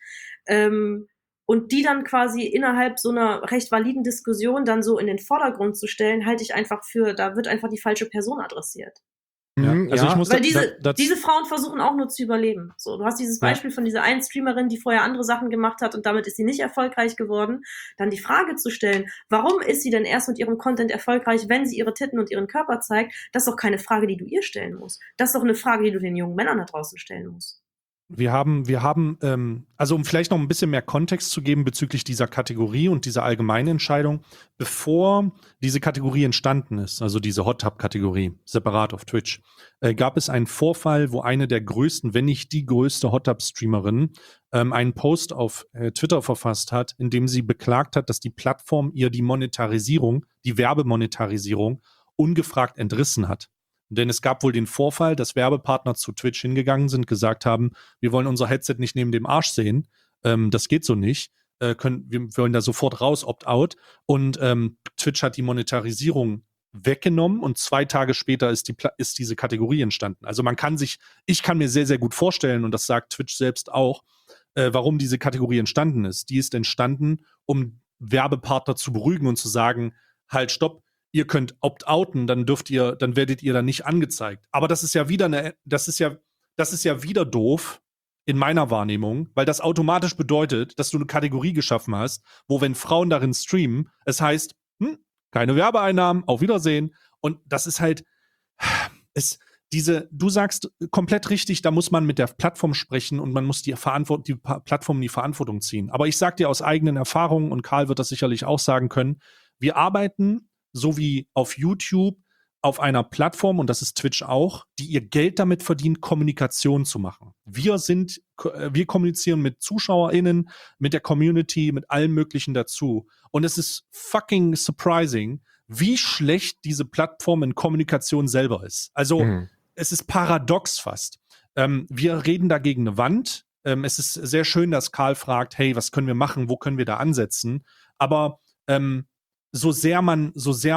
Und die dann quasi innerhalb so einer recht validen Diskussion dann so in den Vordergrund zu stellen, halte ich einfach für, da wird einfach die falsche Person adressiert. Ja, also ich muss weil diese Frauen versuchen auch nur zu überleben. So, du hast dieses Beispiel von dieser einen Streamerin, die vorher andere Sachen gemacht hat und damit ist sie nicht erfolgreich geworden. Dann die Frage zu stellen, warum ist sie denn erst mit ihrem Content erfolgreich, wenn sie ihre Titten und ihren Körper zeigt? Das ist doch keine Frage, die du ihr stellen musst. Das ist doch eine Frage, die du den jungen Männern da draußen stellen musst. Wir haben, also um vielleicht noch ein bisschen mehr Kontext zu geben bezüglich dieser Kategorie und dieser allgemeinen Entscheidung, bevor diese Kategorie entstanden ist, also diese Hot-Tub-Kategorie, separat auf Twitch, gab es einen Vorfall, wo eine der größten, wenn nicht die größte Hot-Tub-Streamerin einen Post auf Twitter verfasst hat, in dem sie beklagt hat, dass die Plattform ihr die Monetarisierung, die Werbemonetarisierung ungefragt entrissen hat. Denn es gab wohl den Vorfall, dass Werbepartner zu Twitch hingegangen sind, gesagt haben, wir wollen unser Headset nicht neben dem Arsch sehen, das geht so nicht, wir wollen da sofort raus, Opt-out. Und Twitch hat die Monetarisierung weggenommen und 2 Tage später ist diese Kategorie entstanden. Also ich kann mir sehr, sehr gut vorstellen, und das sagt Twitch selbst auch, warum diese Kategorie entstanden ist. Die ist entstanden, um Werbepartner zu beruhigen und zu sagen, halt, stopp, ihr könnt opt-outen, dann werdet ihr dann nicht angezeigt. Aber das ist ja wieder das ist ja wieder doof in meiner Wahrnehmung, weil das automatisch bedeutet, dass du eine Kategorie geschaffen hast, wo, wenn Frauen darin streamen, es heißt, keine Werbeeinnahmen, auf Wiedersehen. Und das ist halt, du sagst komplett richtig, da muss man mit der Plattform sprechen und man muss die Plattform in die Verantwortung ziehen. Aber ich sage dir aus eigenen Erfahrungen, und Karl wird das sicherlich auch sagen können, wir arbeiten, so wie auf YouTube, auf einer Plattform, und das ist Twitch auch, die ihr Geld damit verdient, Kommunikation zu machen. Wir kommunizieren mit ZuschauerInnen, mit der Community, mit allem Möglichen dazu. Und es ist fucking surprising, wie schlecht diese Plattform in Kommunikation selber ist. Also, es ist paradox fast. Wir reden da gegen eine Wand. Es ist sehr schön, dass Karl fragt, hey, was können wir machen, wo können wir da ansetzen? Aber so sehr man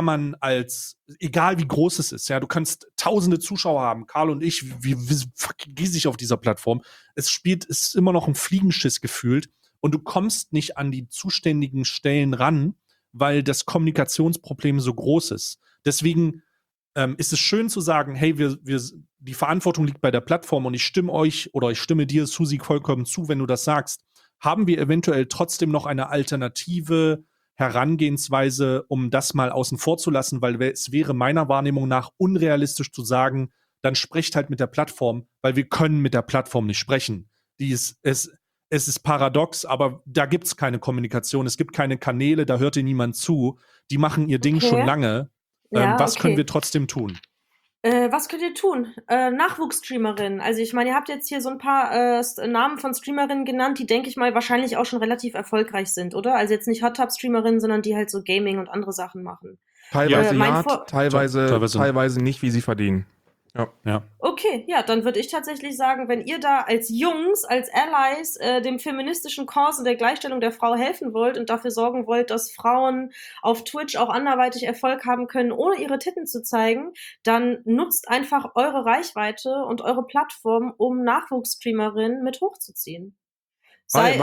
als, egal wie groß es ist, ja, du kannst tausende Zuschauer haben, Karl und ich, wir fucking riesig auf dieser Plattform. Es ist immer noch ein Fliegenschiss gefühlt und du kommst nicht an die zuständigen Stellen ran, weil das Kommunikationsproblem so groß ist. Deswegen ist es schön zu sagen, hey, die Verantwortung liegt bei der Plattform und ich stimme dir, Susi, vollkommen zu, wenn du das sagst. Haben wir eventuell trotzdem noch eine alternative Herangehensweise, um das mal außen vor zu lassen, weil es wäre meiner Wahrnehmung nach unrealistisch zu sagen, dann sprecht halt mit der Plattform, weil wir können mit der Plattform nicht sprechen. Es ist paradox, aber da gibt es keine Kommunikation, es gibt keine Kanäle, da hört dir niemand zu. Die machen ihr Ding schon lange. Ja, was können wir trotzdem tun? Was könnt ihr tun? Nachwuchsstreamerinnen. Also ich meine, ihr habt jetzt hier so ein paar Namen von Streamerinnen genannt, die, denke ich mal, wahrscheinlich auch schon relativ erfolgreich sind, oder? Also jetzt nicht Hot-Tub-Streamerinnen, sondern die halt so Gaming und andere Sachen machen. Teilweise Teilweise teilweise nicht, wie sie verdienen. Ja. Okay, ja, dann würde ich tatsächlich sagen, wenn ihr da als Jungs, als Allies dem feministischen Cause und der Gleichstellung der Frau helfen wollt und dafür sorgen wollt, dass Frauen auf Twitch auch anderweitig Erfolg haben können, ohne ihre Titten zu zeigen, dann nutzt einfach eure Reichweite und eure Plattform, um Nachwuchsstreamerinnen mit hochzuziehen. Sei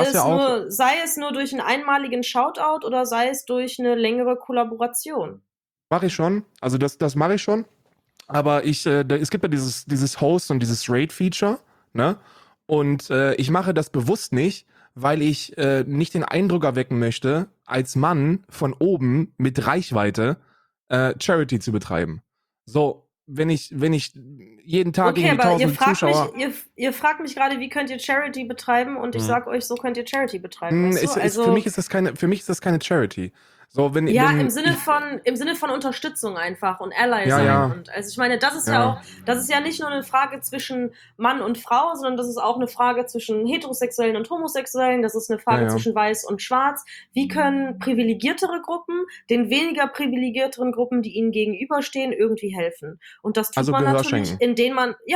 es nur durch einen einmaligen Shoutout oder sei es durch eine längere Kollaboration. Mache ich schon. Also das mache ich schon. Aber es gibt ja dieses Host und dieses Raid-Feature, ne? Und ich mache das bewusst nicht, weil ich nicht den Eindruck erwecken möchte, als Mann von oben mit Reichweite Charity zu betreiben. So, wenn ich jeden Tag Okay, irgendwie aber 1000 Zuschauer... ihr fragt mich gerade, wie könnt ihr Charity betreiben, und ich sag euch, so könnt ihr Charity betreiben. Weißt du? Für mich ist das keine Charity. So, Im Sinne von Unterstützung einfach und Ally Ja, sein. ja. Und also ich meine, das ist ja nicht nur eine Frage zwischen Mann und Frau, sondern das ist auch eine Frage zwischen Heterosexuellen und Homosexuellen, das ist eine Frage zwischen Weiß und Schwarz. Wie können privilegiertere Gruppen den weniger privilegierteren Gruppen, die ihnen gegenüberstehen, irgendwie helfen? Und das tut man natürlich, indem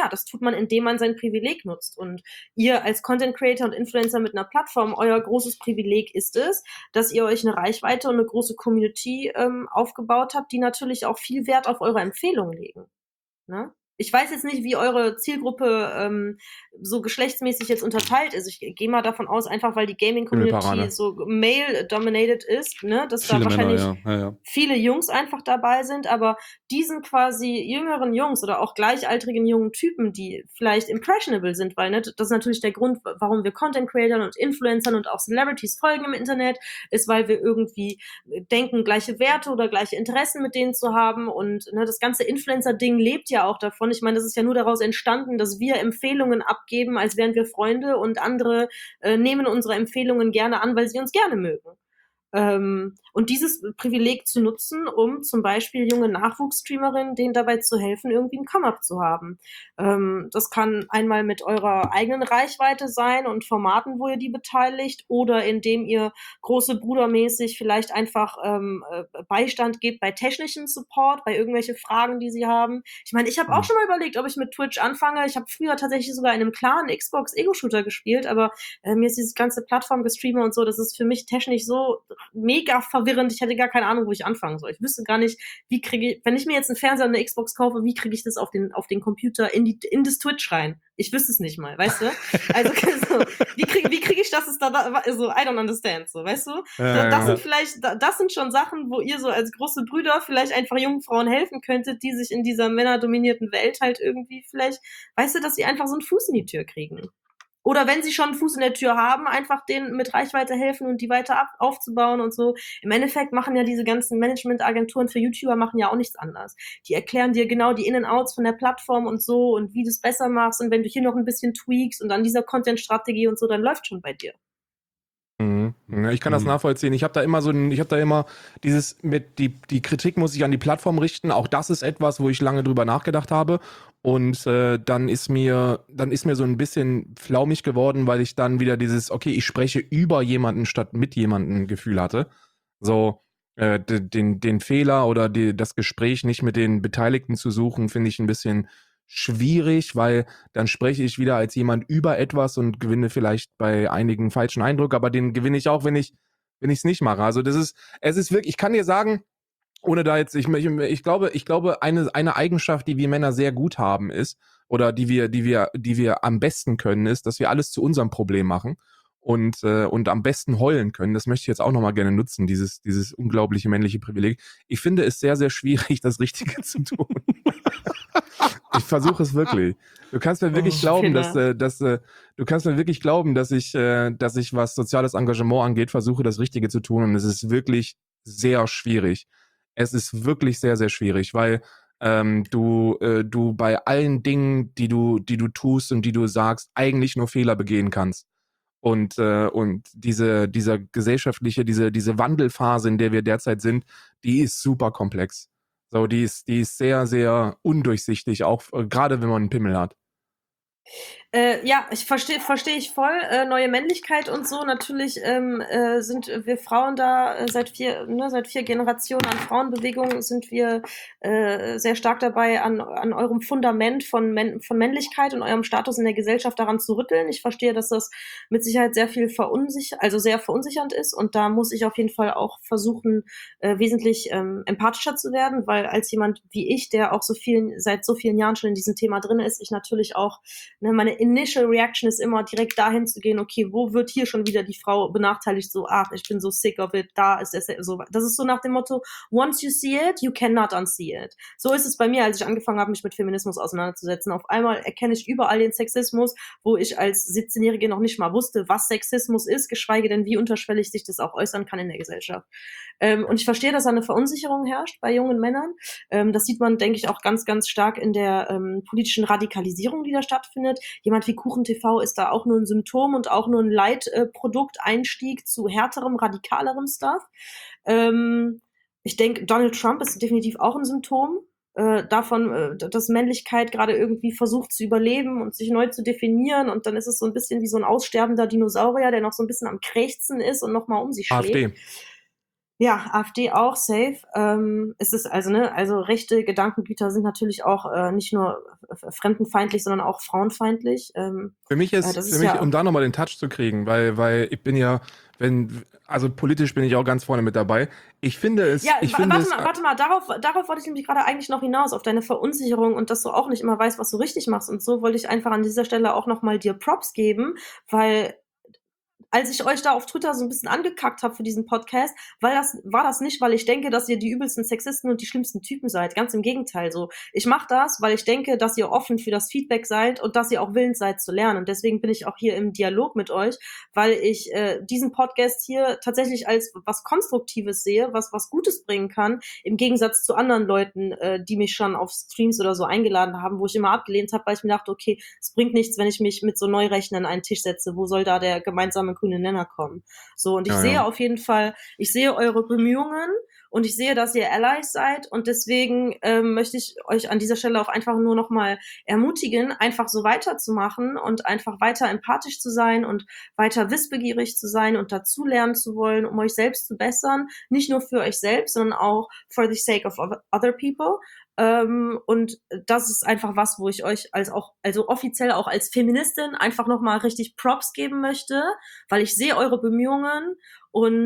man sein Privileg nutzt. Und ihr als Content Creator und Influencer mit einer Plattform, euer großes Privileg ist es, dass ihr euch eine Reichweite und eine große Community aufgebaut habt, die natürlich auch viel Wert auf eure Empfehlungen legen. Ne? Ich weiß jetzt nicht, wie eure Zielgruppe so geschlechtsmäßig jetzt unterteilt ist. Ich gehe mal davon aus, einfach weil die Gaming-Community so male-dominated ist, ne, dass viele da wahrscheinlich Männer, viele Jungs einfach dabei sind, aber diesen quasi jüngeren Jungs oder auch gleichaltrigen jungen Typen, die vielleicht impressionable sind, weil, ne, das ist natürlich der Grund, warum wir Content-Creatern und Influencern und auch Celebrities folgen im Internet, ist, weil wir irgendwie denken, gleiche Werte oder gleiche Interessen mit denen zu haben, und ne, das ganze Influencer-Ding lebt ja auch davon. Ich meine, das ist ja nur daraus entstanden, dass wir Empfehlungen abgeben, als wären wir Freunde, und andere nehmen unsere Empfehlungen gerne an, weil sie uns gerne mögen. Und dieses Privileg zu nutzen, um zum Beispiel junge Nachwuchsstreamerinnen, denen dabei zu helfen, irgendwie ein Come-up zu haben. Das kann einmal mit eurer eigenen Reichweite sein und Formaten, wo ihr die beteiligt, oder indem ihr große Brudermäßig vielleicht einfach Beistand gebt bei technischen Support, bei irgendwelche Fragen, die sie haben. Ich meine, ich habe auch schon mal überlegt, ob ich mit Twitch anfange. Ich habe früher tatsächlich sogar in einem klaren Xbox-Ego-Shooter gespielt, aber mir ist dieses ganze Plattform-Gestreamer und so, das ist für mich technisch so mega verwirrend. Ich hätte gar keine Ahnung, wo ich anfangen soll. Ich wüsste gar nicht, wenn ich mir jetzt einen Fernseher und eine Xbox kaufe, wie kriege ich das auf den Computer in das Twitch rein? Ich wüsste es nicht mal, weißt du? Also so, wie kriege ich das da so, I don't understand, so, weißt du? Das sind schon Sachen, wo ihr so als große Brüder vielleicht einfach jungen Frauen helfen könntet, die sich in dieser männerdominierten Welt halt irgendwie vielleicht, weißt du, dass sie einfach so einen Fuß in die Tür kriegen. Oder wenn sie schon einen Fuß in der Tür haben, einfach denen mit Reichweite helfen und die weiter aufzubauen und so. Im Endeffekt machen ja diese ganzen Managementagenturen für YouTuber machen ja auch nichts anderes. Die erklären dir genau die In- und Outs von der Plattform und so und wie du es besser machst und wenn du hier noch ein bisschen tweakst und an dieser Content-Strategie und so, dann läuft schon bei dir. Ja, ich kann das nachvollziehen. Ich habe da immer dieses die Kritik muss sich an die Plattform richten. Auch das ist etwas, wo ich lange drüber nachgedacht habe. Und dann ist mir so ein bisschen flaumig geworden, weil ich dann wieder dieses, okay, ich spreche über jemanden statt mit jemanden Gefühl hatte. So, den Fehler oder das Gespräch nicht mit den Beteiligten zu suchen, finde ich ein bisschen schwierig, weil dann spreche ich wieder als jemand über etwas und gewinne vielleicht bei einigen falschen Eindruck, aber den gewinne ich auch, wenn ich es nicht mache. Also es ist wirklich, ich kann dir sagen, ohne da jetzt, ich glaube, eine Eigenschaft, die wir Männer sehr gut haben, ist, oder die wir am besten können, ist, dass wir alles zu unserem Problem machen und am besten heulen können. Das möchte ich jetzt auch nochmal gerne nutzen, dieses unglaubliche männliche Privileg. Ich finde es sehr, sehr schwierig, das Richtige zu tun. Ich versuche es wirklich. Du kannst mir wirklich glauben, du kannst mir wirklich glauben, dass ich, was soziales Engagement angeht, versuche, das Richtige zu tun. Und es ist wirklich sehr schwierig. Es ist wirklich sehr, sehr schwierig, weil du bei allen Dingen, die du tust und die du sagst, eigentlich nur Fehler begehen kannst. Und dieser gesellschaftliche, diese Wandelphase, in der wir derzeit sind, die ist super komplex. So, die ist sehr, sehr undurchsichtig, auch gerade wenn man einen Pimmel hat. Ja, ich verstehe ich voll. Neue Männlichkeit und so. Natürlich sind wir Frauen da seit 4 Generationen an Frauenbewegungen sind wir sehr stark dabei, an eurem Fundament von Männlichkeit und eurem Status in der Gesellschaft daran zu rütteln. Ich verstehe, dass das mit Sicherheit sehr sehr verunsichernd ist. Und da muss ich auf jeden Fall auch versuchen, wesentlich empathischer zu werden, weil als jemand wie ich, der auch seit so vielen Jahren schon in diesem Thema drin ist, ich natürlich auch meine Initial Reaction ist immer direkt dahin zu gehen, okay, wo wird hier schon wieder die Frau benachteiligt, so, ach, ich bin so sick of it, da ist es so. Das ist so nach dem Motto, once you see it, you cannot unsee it. So ist es bei mir, als ich angefangen habe, mich mit Feminismus auseinanderzusetzen. Auf einmal erkenne ich überall den Sexismus, wo ich als 17-Jährige noch nicht mal wusste, was Sexismus ist, geschweige denn, wie unterschwellig sich das auch äußern kann in der Gesellschaft. Und ich verstehe, dass da eine Verunsicherung herrscht bei jungen Männern. Das sieht man, denke ich, auch ganz, ganz stark in der politischen Radikalisierung, die da stattfindet. Jemand wie KuchenTV ist da auch nur ein Symptom und auch nur ein Leitprodukt-Einstieg zu härterem, radikalerem Stuff. Ich denke, Donald Trump ist definitiv auch ein Symptom davon, dass Männlichkeit gerade irgendwie versucht zu überleben und sich neu zu definieren und dann ist es so ein bisschen wie so ein aussterbender Dinosaurier, der noch so ein bisschen am Krächzen ist und nochmal um sich schlägt. AfD. Ja, AfD auch, safe. Es ist also rechte Gedankengüter sind natürlich auch nicht nur fremdenfeindlich, sondern auch frauenfeindlich. Für mich um da nochmal den Touch zu kriegen, weil ich bin ja, also politisch bin ich auch ganz vorne mit dabei. Ich finde es. Ja, warte mal, darauf wollte ich nämlich gerade eigentlich noch hinaus, auf deine Verunsicherung und dass du auch nicht immer weißt, was du richtig machst und so, wollte ich einfach an dieser Stelle auch nochmal dir Props geben, weil als ich euch da auf Twitter so ein bisschen angekackt habe für diesen Podcast, war das nicht, weil ich denke, dass ihr die übelsten Sexisten und die schlimmsten Typen seid. Ganz im Gegenteil so. Ich mache das, weil ich denke, dass ihr offen für das Feedback seid und dass ihr auch willens seid zu lernen. Und deswegen bin ich auch hier im Dialog mit euch, weil ich diesen Podcast hier tatsächlich als was Konstruktives sehe, was Gutes bringen kann, im Gegensatz zu anderen Leuten, die mich schon auf Streams oder so eingeladen haben, wo ich immer abgelehnt habe, weil ich mir dachte, okay, es bringt nichts, wenn ich mich mit so Neurechnern an einen Tisch setze. Wo soll da der gemeinsame grüne Nenner kommen? So, und ich sehe auf jeden Fall, ich sehe eure Bemühungen und ich sehe, dass ihr Allies seid und deswegen möchte ich euch an dieser Stelle auch einfach nur nochmal ermutigen, einfach so weiterzumachen und einfach weiter empathisch zu sein und weiter wissbegierig zu sein und dazu lernen zu wollen, um euch selbst zu bessern. Nicht nur für euch selbst, sondern auch for the sake of other people. Und das ist einfach was, wo ich euch also offiziell auch als Feministin einfach nochmal richtig Props geben möchte, weil ich sehe eure Bemühungen und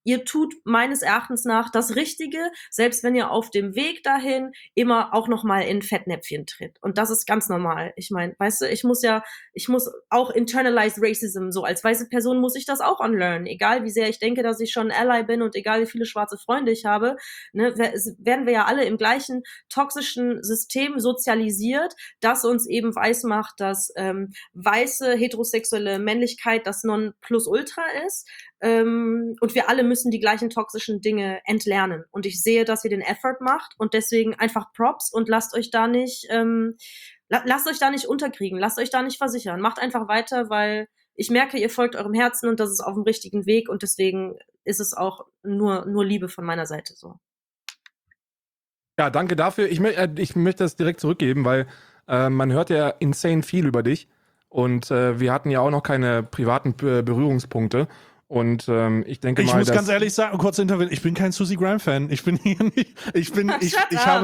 ihr tut meines Erachtens nach das Richtige, selbst wenn ihr auf dem Weg dahin immer auch nochmal in Fettnäpfchen tritt. Und das ist ganz normal. Ich meine, weißt du, ich muss auch internalized Racism, so als weiße Person muss ich das auch unlearnen. Egal wie sehr ich denke, dass ich schon ein Ally bin und egal wie viele schwarze Freunde ich habe, ne, werden wir ja alle im gleichen toxischen System sozialisiert, das uns eben weiß macht, dass weiße heterosexuelle Männlichkeit das Nonplusultra ist. Und wir alle müssen die gleichen toxischen Dinge entlernen. Und ich sehe, dass ihr den Effort macht und deswegen einfach Props und lasst euch da nicht unterkriegen, lasst euch da nicht versichern. Macht einfach weiter, weil ich merke, ihr folgt eurem Herzen und das ist auf dem richtigen Weg und deswegen ist es auch nur Liebe von meiner Seite so. Ja, danke dafür. Ich möchte das direkt zurückgeben, weil man hört ja insane viel über dich und wir hatten ja auch noch keine privaten Berührungspunkte. Und ich denke Ich mal, muss ganz ehrlich sagen, kurz intervenieren, ich bin kein Susie Graham-Fan. Ich bin hier nicht. Ich habe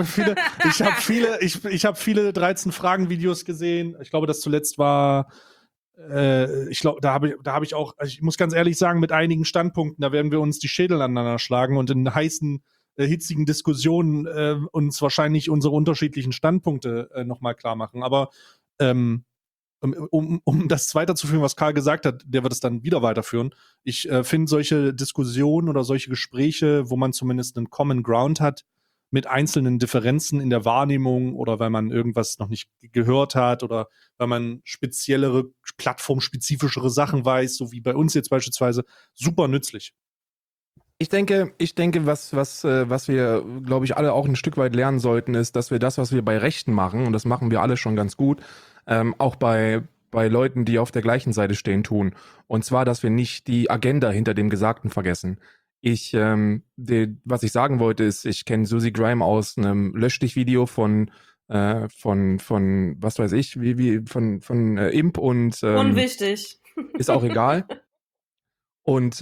viele 13 Fragen-Videos gesehen. Ich glaube, das zuletzt war, ich glaube, da habe ich auch, also ich muss ganz ehrlich sagen, mit einigen Standpunkten, da werden wir uns die Schädel aneinander schlagen und in heißen, hitzigen Diskussionen uns wahrscheinlich unsere unterschiedlichen Standpunkte nochmal klar machen. Aber um das weiterzuführen, was Karl gesagt hat, der wird es dann wieder weiterführen. Ich finde solche Diskussionen oder solche Gespräche, wo man zumindest einen Common Ground hat, mit einzelnen Differenzen in der Wahrnehmung oder weil man irgendwas noch nicht gehört hat oder weil man speziellere, plattformspezifischere Sachen weiß, so wie bei uns jetzt beispielsweise, super nützlich. Ich denke, was wir, glaube ich, alle auch ein Stück weit lernen sollten, ist, dass wir das, was wir bei Rechten machen, und das machen wir alle schon ganz gut, auch bei Leuten, die auf der gleichen Seite stehen, tun. Und zwar, dass wir nicht die Agenda hinter dem Gesagten vergessen. Was ich sagen wollte, ist, ich kenne Susie Grime aus einem Löschdich-Video von was weiß ich, von Imp und Unwichtig. ist auch egal. Und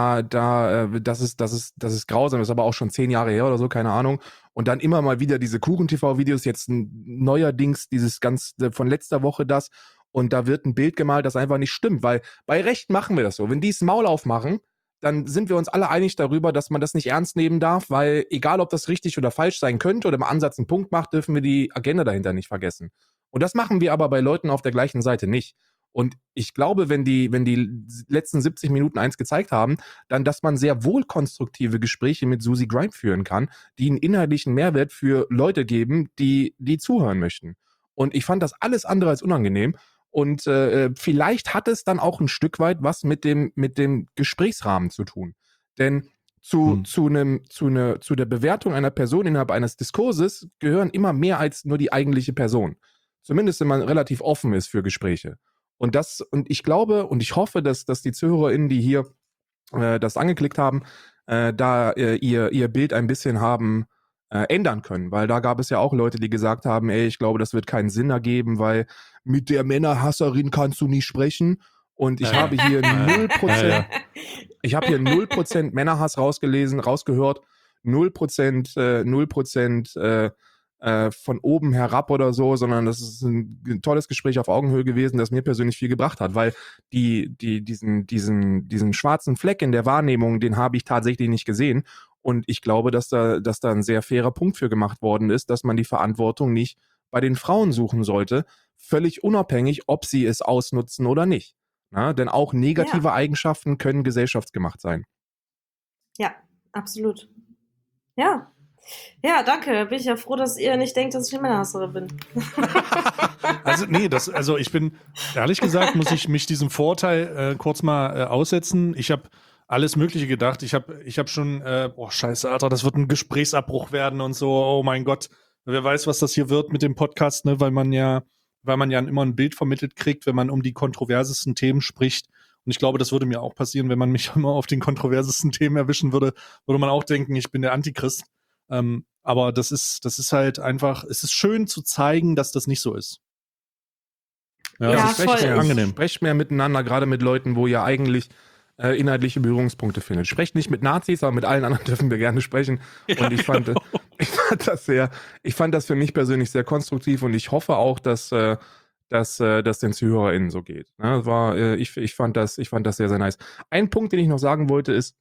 das ist grausam, das ist aber auch schon 10 Jahre her oder so, keine Ahnung. Und dann immer mal wieder diese Kuchen-TV-Videos, jetzt neuerdings dieses ganz von letzter Woche das. Und da wird ein Bild gemalt, das einfach nicht stimmt, weil bei Recht machen wir das so. Wenn die das Maul aufmachen, dann sind wir uns alle einig darüber, dass man das nicht ernst nehmen darf, weil egal, ob das richtig oder falsch sein könnte oder im Ansatz einen Punkt macht, dürfen wir die Agenda dahinter nicht vergessen. Und das machen wir aber bei Leuten auf der gleichen Seite nicht. Und ich glaube, wenn die letzten 70 Minuten eins gezeigt haben, dann, dass man sehr wohl konstruktive Gespräche mit Susie Grime führen kann, die einen inhaltlichen Mehrwert für Leute geben, die zuhören möchten. Und ich fand das alles andere als unangenehm. Und vielleicht hat es dann auch ein Stück weit was mit dem Gesprächsrahmen zu tun. Denn zu der Bewertung einer Person innerhalb eines Diskurses gehören immer mehr als nur die eigentliche Person. Zumindest, wenn man relativ offen ist für Gespräche. Und ich glaube und ich hoffe, dass die ZuhörerInnen, die hier das angeklickt haben, da ihr Bild ein bisschen haben ändern können. Weil da gab es ja auch Leute, die gesagt haben, ey, ich glaube, das wird keinen Sinn ergeben, weil mit der Männerhasserin kannst du nicht sprechen. Und ich habe hier 0%, ich habe hier 0% Männerhass rausgehört, 0% von oben herab oder so, sondern das ist ein tolles Gespräch auf Augenhöhe gewesen, das mir persönlich viel gebracht hat, weil diesen schwarzen Fleck in der Wahrnehmung, den habe ich tatsächlich nicht gesehen. Und ich glaube, dass da ein sehr fairer Punkt für gemacht worden ist, dass man die Verantwortung nicht bei den Frauen suchen sollte, völlig unabhängig, ob sie es ausnutzen oder nicht. Na, denn auch negative Eigenschaften können gesellschaftsgemacht sein. Ja, absolut. Ja. Ja, danke. Bin ich ja froh, dass ihr nicht denkt, dass ich eine Männerhasserin bin. Also ich bin, ehrlich gesagt, muss ich mich diesem Vorurteil kurz mal aussetzen. Ich habe alles Mögliche gedacht. Ich hab schon, scheiße, Alter, das wird ein Gesprächsabbruch werden und so. Oh mein Gott, wer weiß, was das hier wird mit dem Podcast, ne? Weil man ja immer ein Bild vermittelt kriegt, wenn man um die kontroversesten Themen spricht. Und ich glaube, das würde mir auch passieren, wenn man mich immer auf den kontroversesten Themen erwischen würde, würde man auch denken, ich bin der Antichrist. Aber das ist halt einfach, es ist schön zu zeigen, dass das nicht so ist. Ja, Sprecht mehr miteinander, gerade mit Leuten, wo ihr eigentlich inhaltliche Berührungspunkte findet. Sprecht nicht mit Nazis, aber mit allen anderen dürfen wir gerne sprechen. Und ich fand das für mich persönlich sehr konstruktiv und ich hoffe auch, dass den ZuhörerInnen so geht. Ne, ich fand das sehr, sehr nice. Ein Punkt, den ich noch sagen wollte, ist,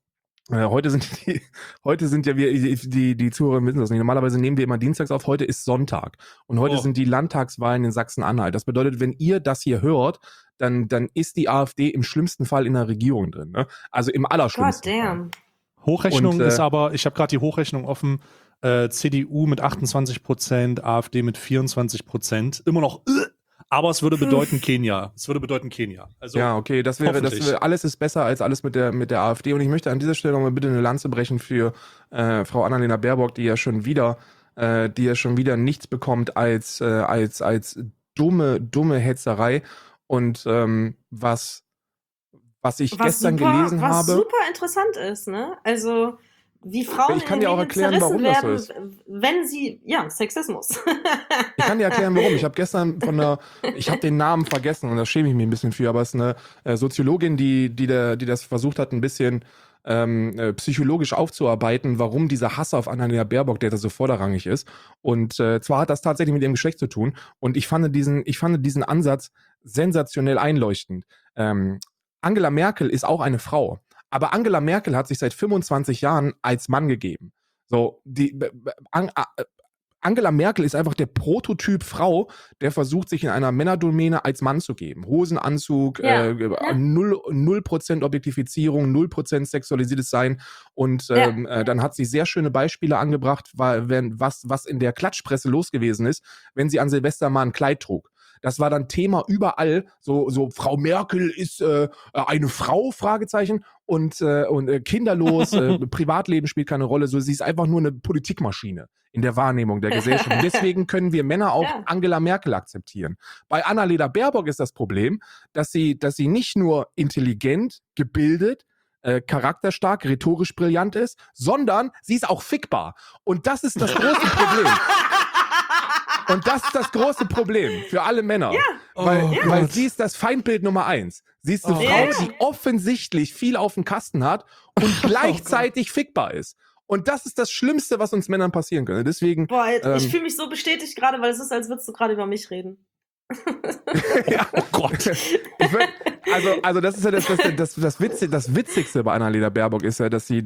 Heute sind ja wir, die Zuhörer wissen das nicht. Normalerweise nehmen wir immer dienstags auf, heute ist Sonntag. Und heute sind die Landtagswahlen in Sachsen-Anhalt. Das bedeutet, wenn ihr das hier hört, dann ist die AfD im schlimmsten Fall in der Regierung drin. Ne? Also im God allerschlimmsten Fall. damn. Hochrechnung Und, ist aber, ich habe gerade die Hochrechnung offen, CDU mit 28%, AfD mit 24%. Immer noch, aber es würde bedeuten Kenia. Es würde bedeuten Kenia. Also, Ja, okay, das wäre, alles ist besser als alles mit der AfD. Und ich möchte an dieser Stelle nochmal bitte eine Lanze brechen für Frau Annalena Baerbock, die ja schon wieder nichts bekommt als dumme Hetzerei. Und was ich gestern gelesen was habe. super interessant ist, ne? Also, wie Frauen Ich kann in dir den auch Medien erklären, zerrissen warum das so werden, wenn sie, ja, Sexismus. Ich kann dir erklären, warum. Ich habe gestern ich habe den Namen vergessen und da schäme ich mich ein bisschen für, aber es ist eine Soziologin, die das versucht hat, ein bisschen psychologisch aufzuarbeiten, warum dieser Hass auf Annalena Baerbock, der da so vorderrangig ist. Und zwar hat das tatsächlich mit ihrem Geschlecht zu tun. Und ich fand diesen Ansatz sensationell einleuchtend. Angela Merkel ist auch eine Frau. Aber Angela Merkel hat sich seit 25 Jahren als Mann gegeben. So, Angela Merkel ist einfach der Prototyp Frau, der versucht, sich in einer Männerdomäne als Mann zu geben. Hosenanzug, Ja. 0% Objektifizierung, 0% sexualisiertes Sein. Und dann hat sie sehr schöne Beispiele angebracht, was in der Klatschpresse los gewesen ist, wenn sie an Silvester mal ein Kleid trug. Das war dann Thema überall, so Frau Merkel ist eine Frau, Fragezeichen, und kinderlos, Privatleben spielt keine Rolle, so sie ist einfach nur eine Politikmaschine in der Wahrnehmung der Gesellschaft. Und deswegen können wir Männer auch Angela Merkel akzeptieren. Bei Annalena Baerbock ist das Problem, dass sie nicht nur intelligent, gebildet, charakterstark, rhetorisch brillant ist, sondern sie ist auch fickbar. Und das ist das große Problem. Und das ist das große Problem für alle Männer. Ja. Weil sie ist das Feindbild Nummer 1. Sie ist eine Frau, die offensichtlich viel auf dem Kasten hat und gleichzeitig fickbar ist. Und das ist das Schlimmste, was uns Männern passieren könnte. Deswegen. Boah, ich fühle mich so bestätigt gerade, weil es ist, als würdest du gerade über mich reden. Ja, oh Gott. Also das ist ja das Witzigste bei Annalena Baerbock ist ja, dass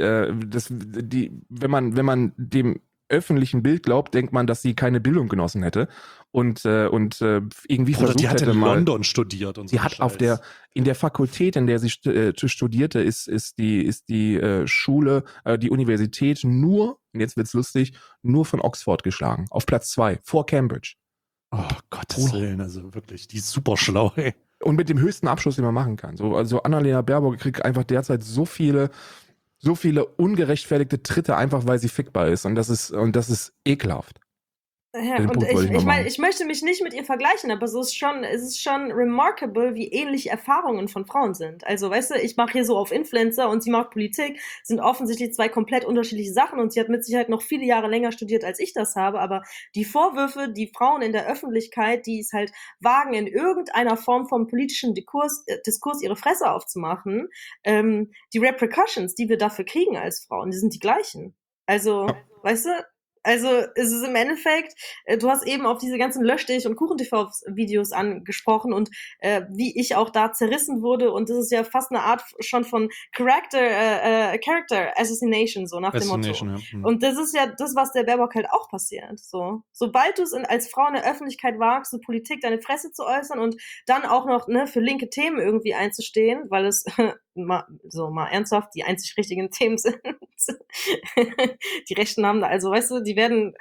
wenn man dem öffentlichen Bild glaubt, denkt man, dass sie keine Bildung genossen hätte und irgendwie Bruder, versucht die hat hätte in mal. London studiert und so. Sie hat in der Fakultät, in der sie studierte, ist die Schule, die Universität nur, und jetzt wird's lustig, nur von Oxford geschlagen. Auf Platz 2, vor Cambridge. Oh Gottes Willen, also wirklich, die ist super schlau, ey. Und mit dem höchsten Abschluss, den man machen kann. So, also Annalena Baerbock kriegt einfach derzeit so viele ungerechtfertigte Tritte, einfach weil sie fickbar ist. Und das ist ekelhaft. Ja, und ich möchte mich nicht mit ihr vergleichen, aber es ist schon remarkable, wie ähnlich Erfahrungen von Frauen sind. Also, weißt du, ich mache hier so auf Influencer und sie macht Politik, sind offensichtlich zwei komplett unterschiedliche Sachen und sie hat mit Sicherheit noch viele Jahre länger studiert, als ich das habe, aber die Vorwürfe, die Frauen in der Öffentlichkeit, die es halt wagen, in irgendeiner Form vom politischen Diskurs ihre Fresse aufzumachen, die Repercussions, die wir dafür kriegen als Frauen, die sind die gleichen. Also, weißt du, also es ist im Endeffekt, du hast eben auf diese ganzen Löschdich- und Kuchen-TV-Videos angesprochen und wie ich auch da zerrissen wurde und das ist ja fast eine Art schon von Character Assassination, so nach dem Motto. Ja. Und das ist ja das, was der Baerbock halt auch passiert. So. Sobald du es als Frau in der Öffentlichkeit wagst, so Politik deine Fresse zu äußern und dann auch noch für linke Themen irgendwie einzustehen, weil es mal ernsthaft die einzig richtigen Themen sind. Die Rechten haben da, also weißt du, die werden,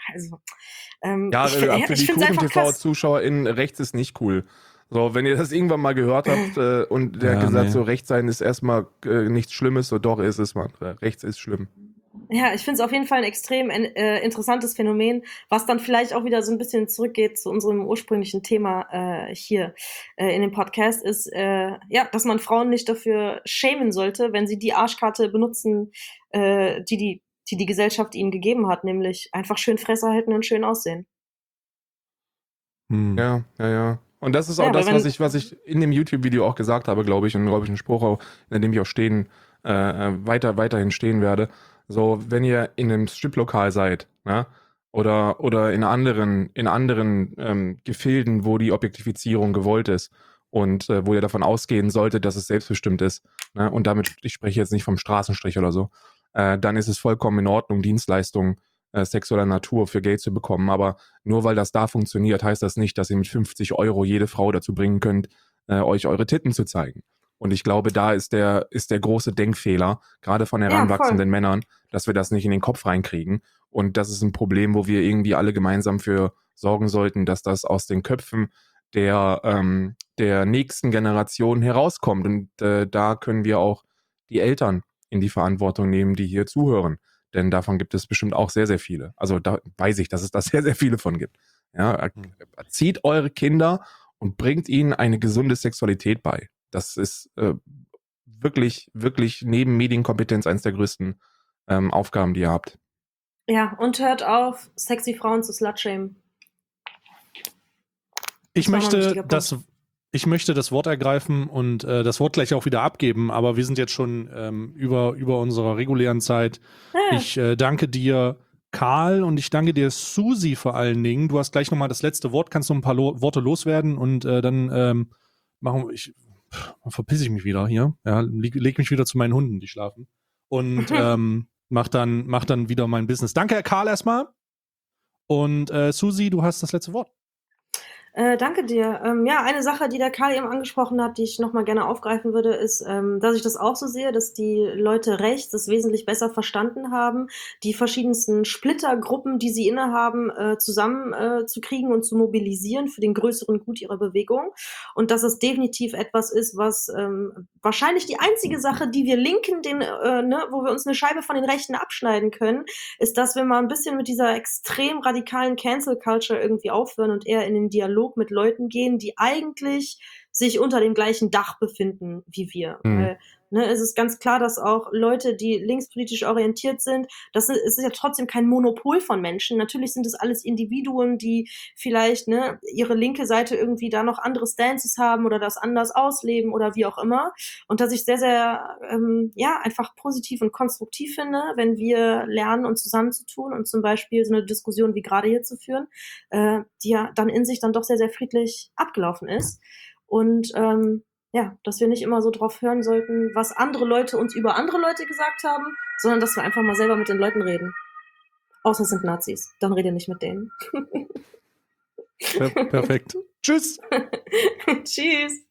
für die Kuchen-TV-ZuschauerInnen, rechts ist nicht cool. So, wenn ihr das irgendwann mal gehört habt und der hat gesagt, so rechts sein ist erstmal nichts Schlimmes, so doch ist es, man. Rechts ist schlimm. Ja, ich finde es auf jeden Fall ein extrem interessantes Phänomen, was dann vielleicht auch wieder so ein bisschen zurückgeht zu unserem ursprünglichen Thema hier in dem Podcast, ist, dass man Frauen nicht dafür schämen sollte, wenn sie die Arschkarte benutzen, die Gesellschaft ihnen gegeben hat, nämlich einfach schön Fresse halten und schön aussehen. Ja. Und das ist auch was ich in dem YouTube-Video auch gesagt habe, glaube ich, und glaube ich einen Spruch auch, in dem ich auch weiterhin stehen werde. So, wenn ihr in einem Striplokal seid, ne? Oder in anderen Gefilden, wo die Objektifizierung gewollt ist und wo ihr davon ausgehen solltet, dass es selbstbestimmt ist, ne? Und damit, ich spreche jetzt nicht vom Straßenstrich oder so, dann ist es vollkommen in Ordnung, Dienstleistungen sexueller Natur für Geld zu bekommen. Aber nur weil das da funktioniert, heißt das nicht, dass ihr mit 50 Euro jede Frau dazu bringen könnt, euch eure Titten zu zeigen. Und ich glaube, da ist der große Denkfehler, gerade von heranwachsenden Männern, dass wir das nicht in den Kopf reinkriegen. Und das ist ein Problem, wo wir irgendwie alle gemeinsam für sorgen sollten, dass das aus den Köpfen der nächsten Generation herauskommt. Und da können wir auch die Eltern in die Verantwortung nehmen, die hier zuhören. Denn davon gibt es bestimmt auch sehr, sehr viele. Also da weiß ich, dass es da sehr, sehr viele von gibt. Ja, erzieht eure Kinder und bringt ihnen eine gesunde Sexualität bei. Das ist wirklich, wirklich neben Medienkompetenz eines der größten Aufgaben, die ihr habt. Ja, und hört auf, sexy Frauen zu slutshamen. Ich möchte das Wort ergreifen und das Wort gleich auch wieder abgeben, aber wir sind jetzt schon über unserer regulären Zeit. Ja. Ich danke dir, Karl, und ich danke dir, Susi, vor allen Dingen. Du hast gleich nochmal das letzte Wort, kannst noch ein paar Worte loswerden und dann verpiss ich mich wieder hier. Ja, leg mich wieder zu meinen Hunden, die schlafen. Und mach dann wieder mein Business. Danke, Herr Karl, erstmal. Und Susi, du hast das letzte Wort. Danke dir. Ja, eine Sache, die der Karl eben angesprochen hat, die ich nochmal gerne aufgreifen würde, ist, dass ich das auch so sehe, dass die Leute rechts das wesentlich besser verstanden haben, die verschiedensten Splittergruppen, die sie innehaben, zusammen zu kriegen und zu mobilisieren für den größeren Gut ihrer Bewegung. Und dass es definitiv etwas ist, was wahrscheinlich die einzige Sache, die wir Linken, wo wir uns eine Scheibe von den Rechten abschneiden können, ist, dass wir mal ein bisschen mit dieser extrem radikalen Cancel Culture irgendwie aufhören und eher in den Dialog mit Leuten gehen, die eigentlich sich unter dem gleichen Dach befinden wie wir. Weil, es ist ganz klar, dass auch Leute, die linkspolitisch orientiert sind, es ist ja trotzdem kein Monopol von Menschen. Natürlich sind es alles Individuen, die vielleicht ihre linke Seite irgendwie da noch andere Stances haben oder das anders ausleben oder wie auch immer. Und dass ich sehr, sehr einfach positiv und konstruktiv finde, wenn wir lernen, uns zusammenzutun und zum Beispiel so eine Diskussion wie gerade hier zu führen, die ja dann in sich dann doch sehr, sehr friedlich abgelaufen ist. Und dass wir nicht immer so drauf hören sollten, was andere Leute uns über andere Leute gesagt haben, sondern dass wir einfach mal selber mit den Leuten reden. Außer es sind Nazis. Dann rede nicht mit denen. Perfekt. Tschüss. Tschüss.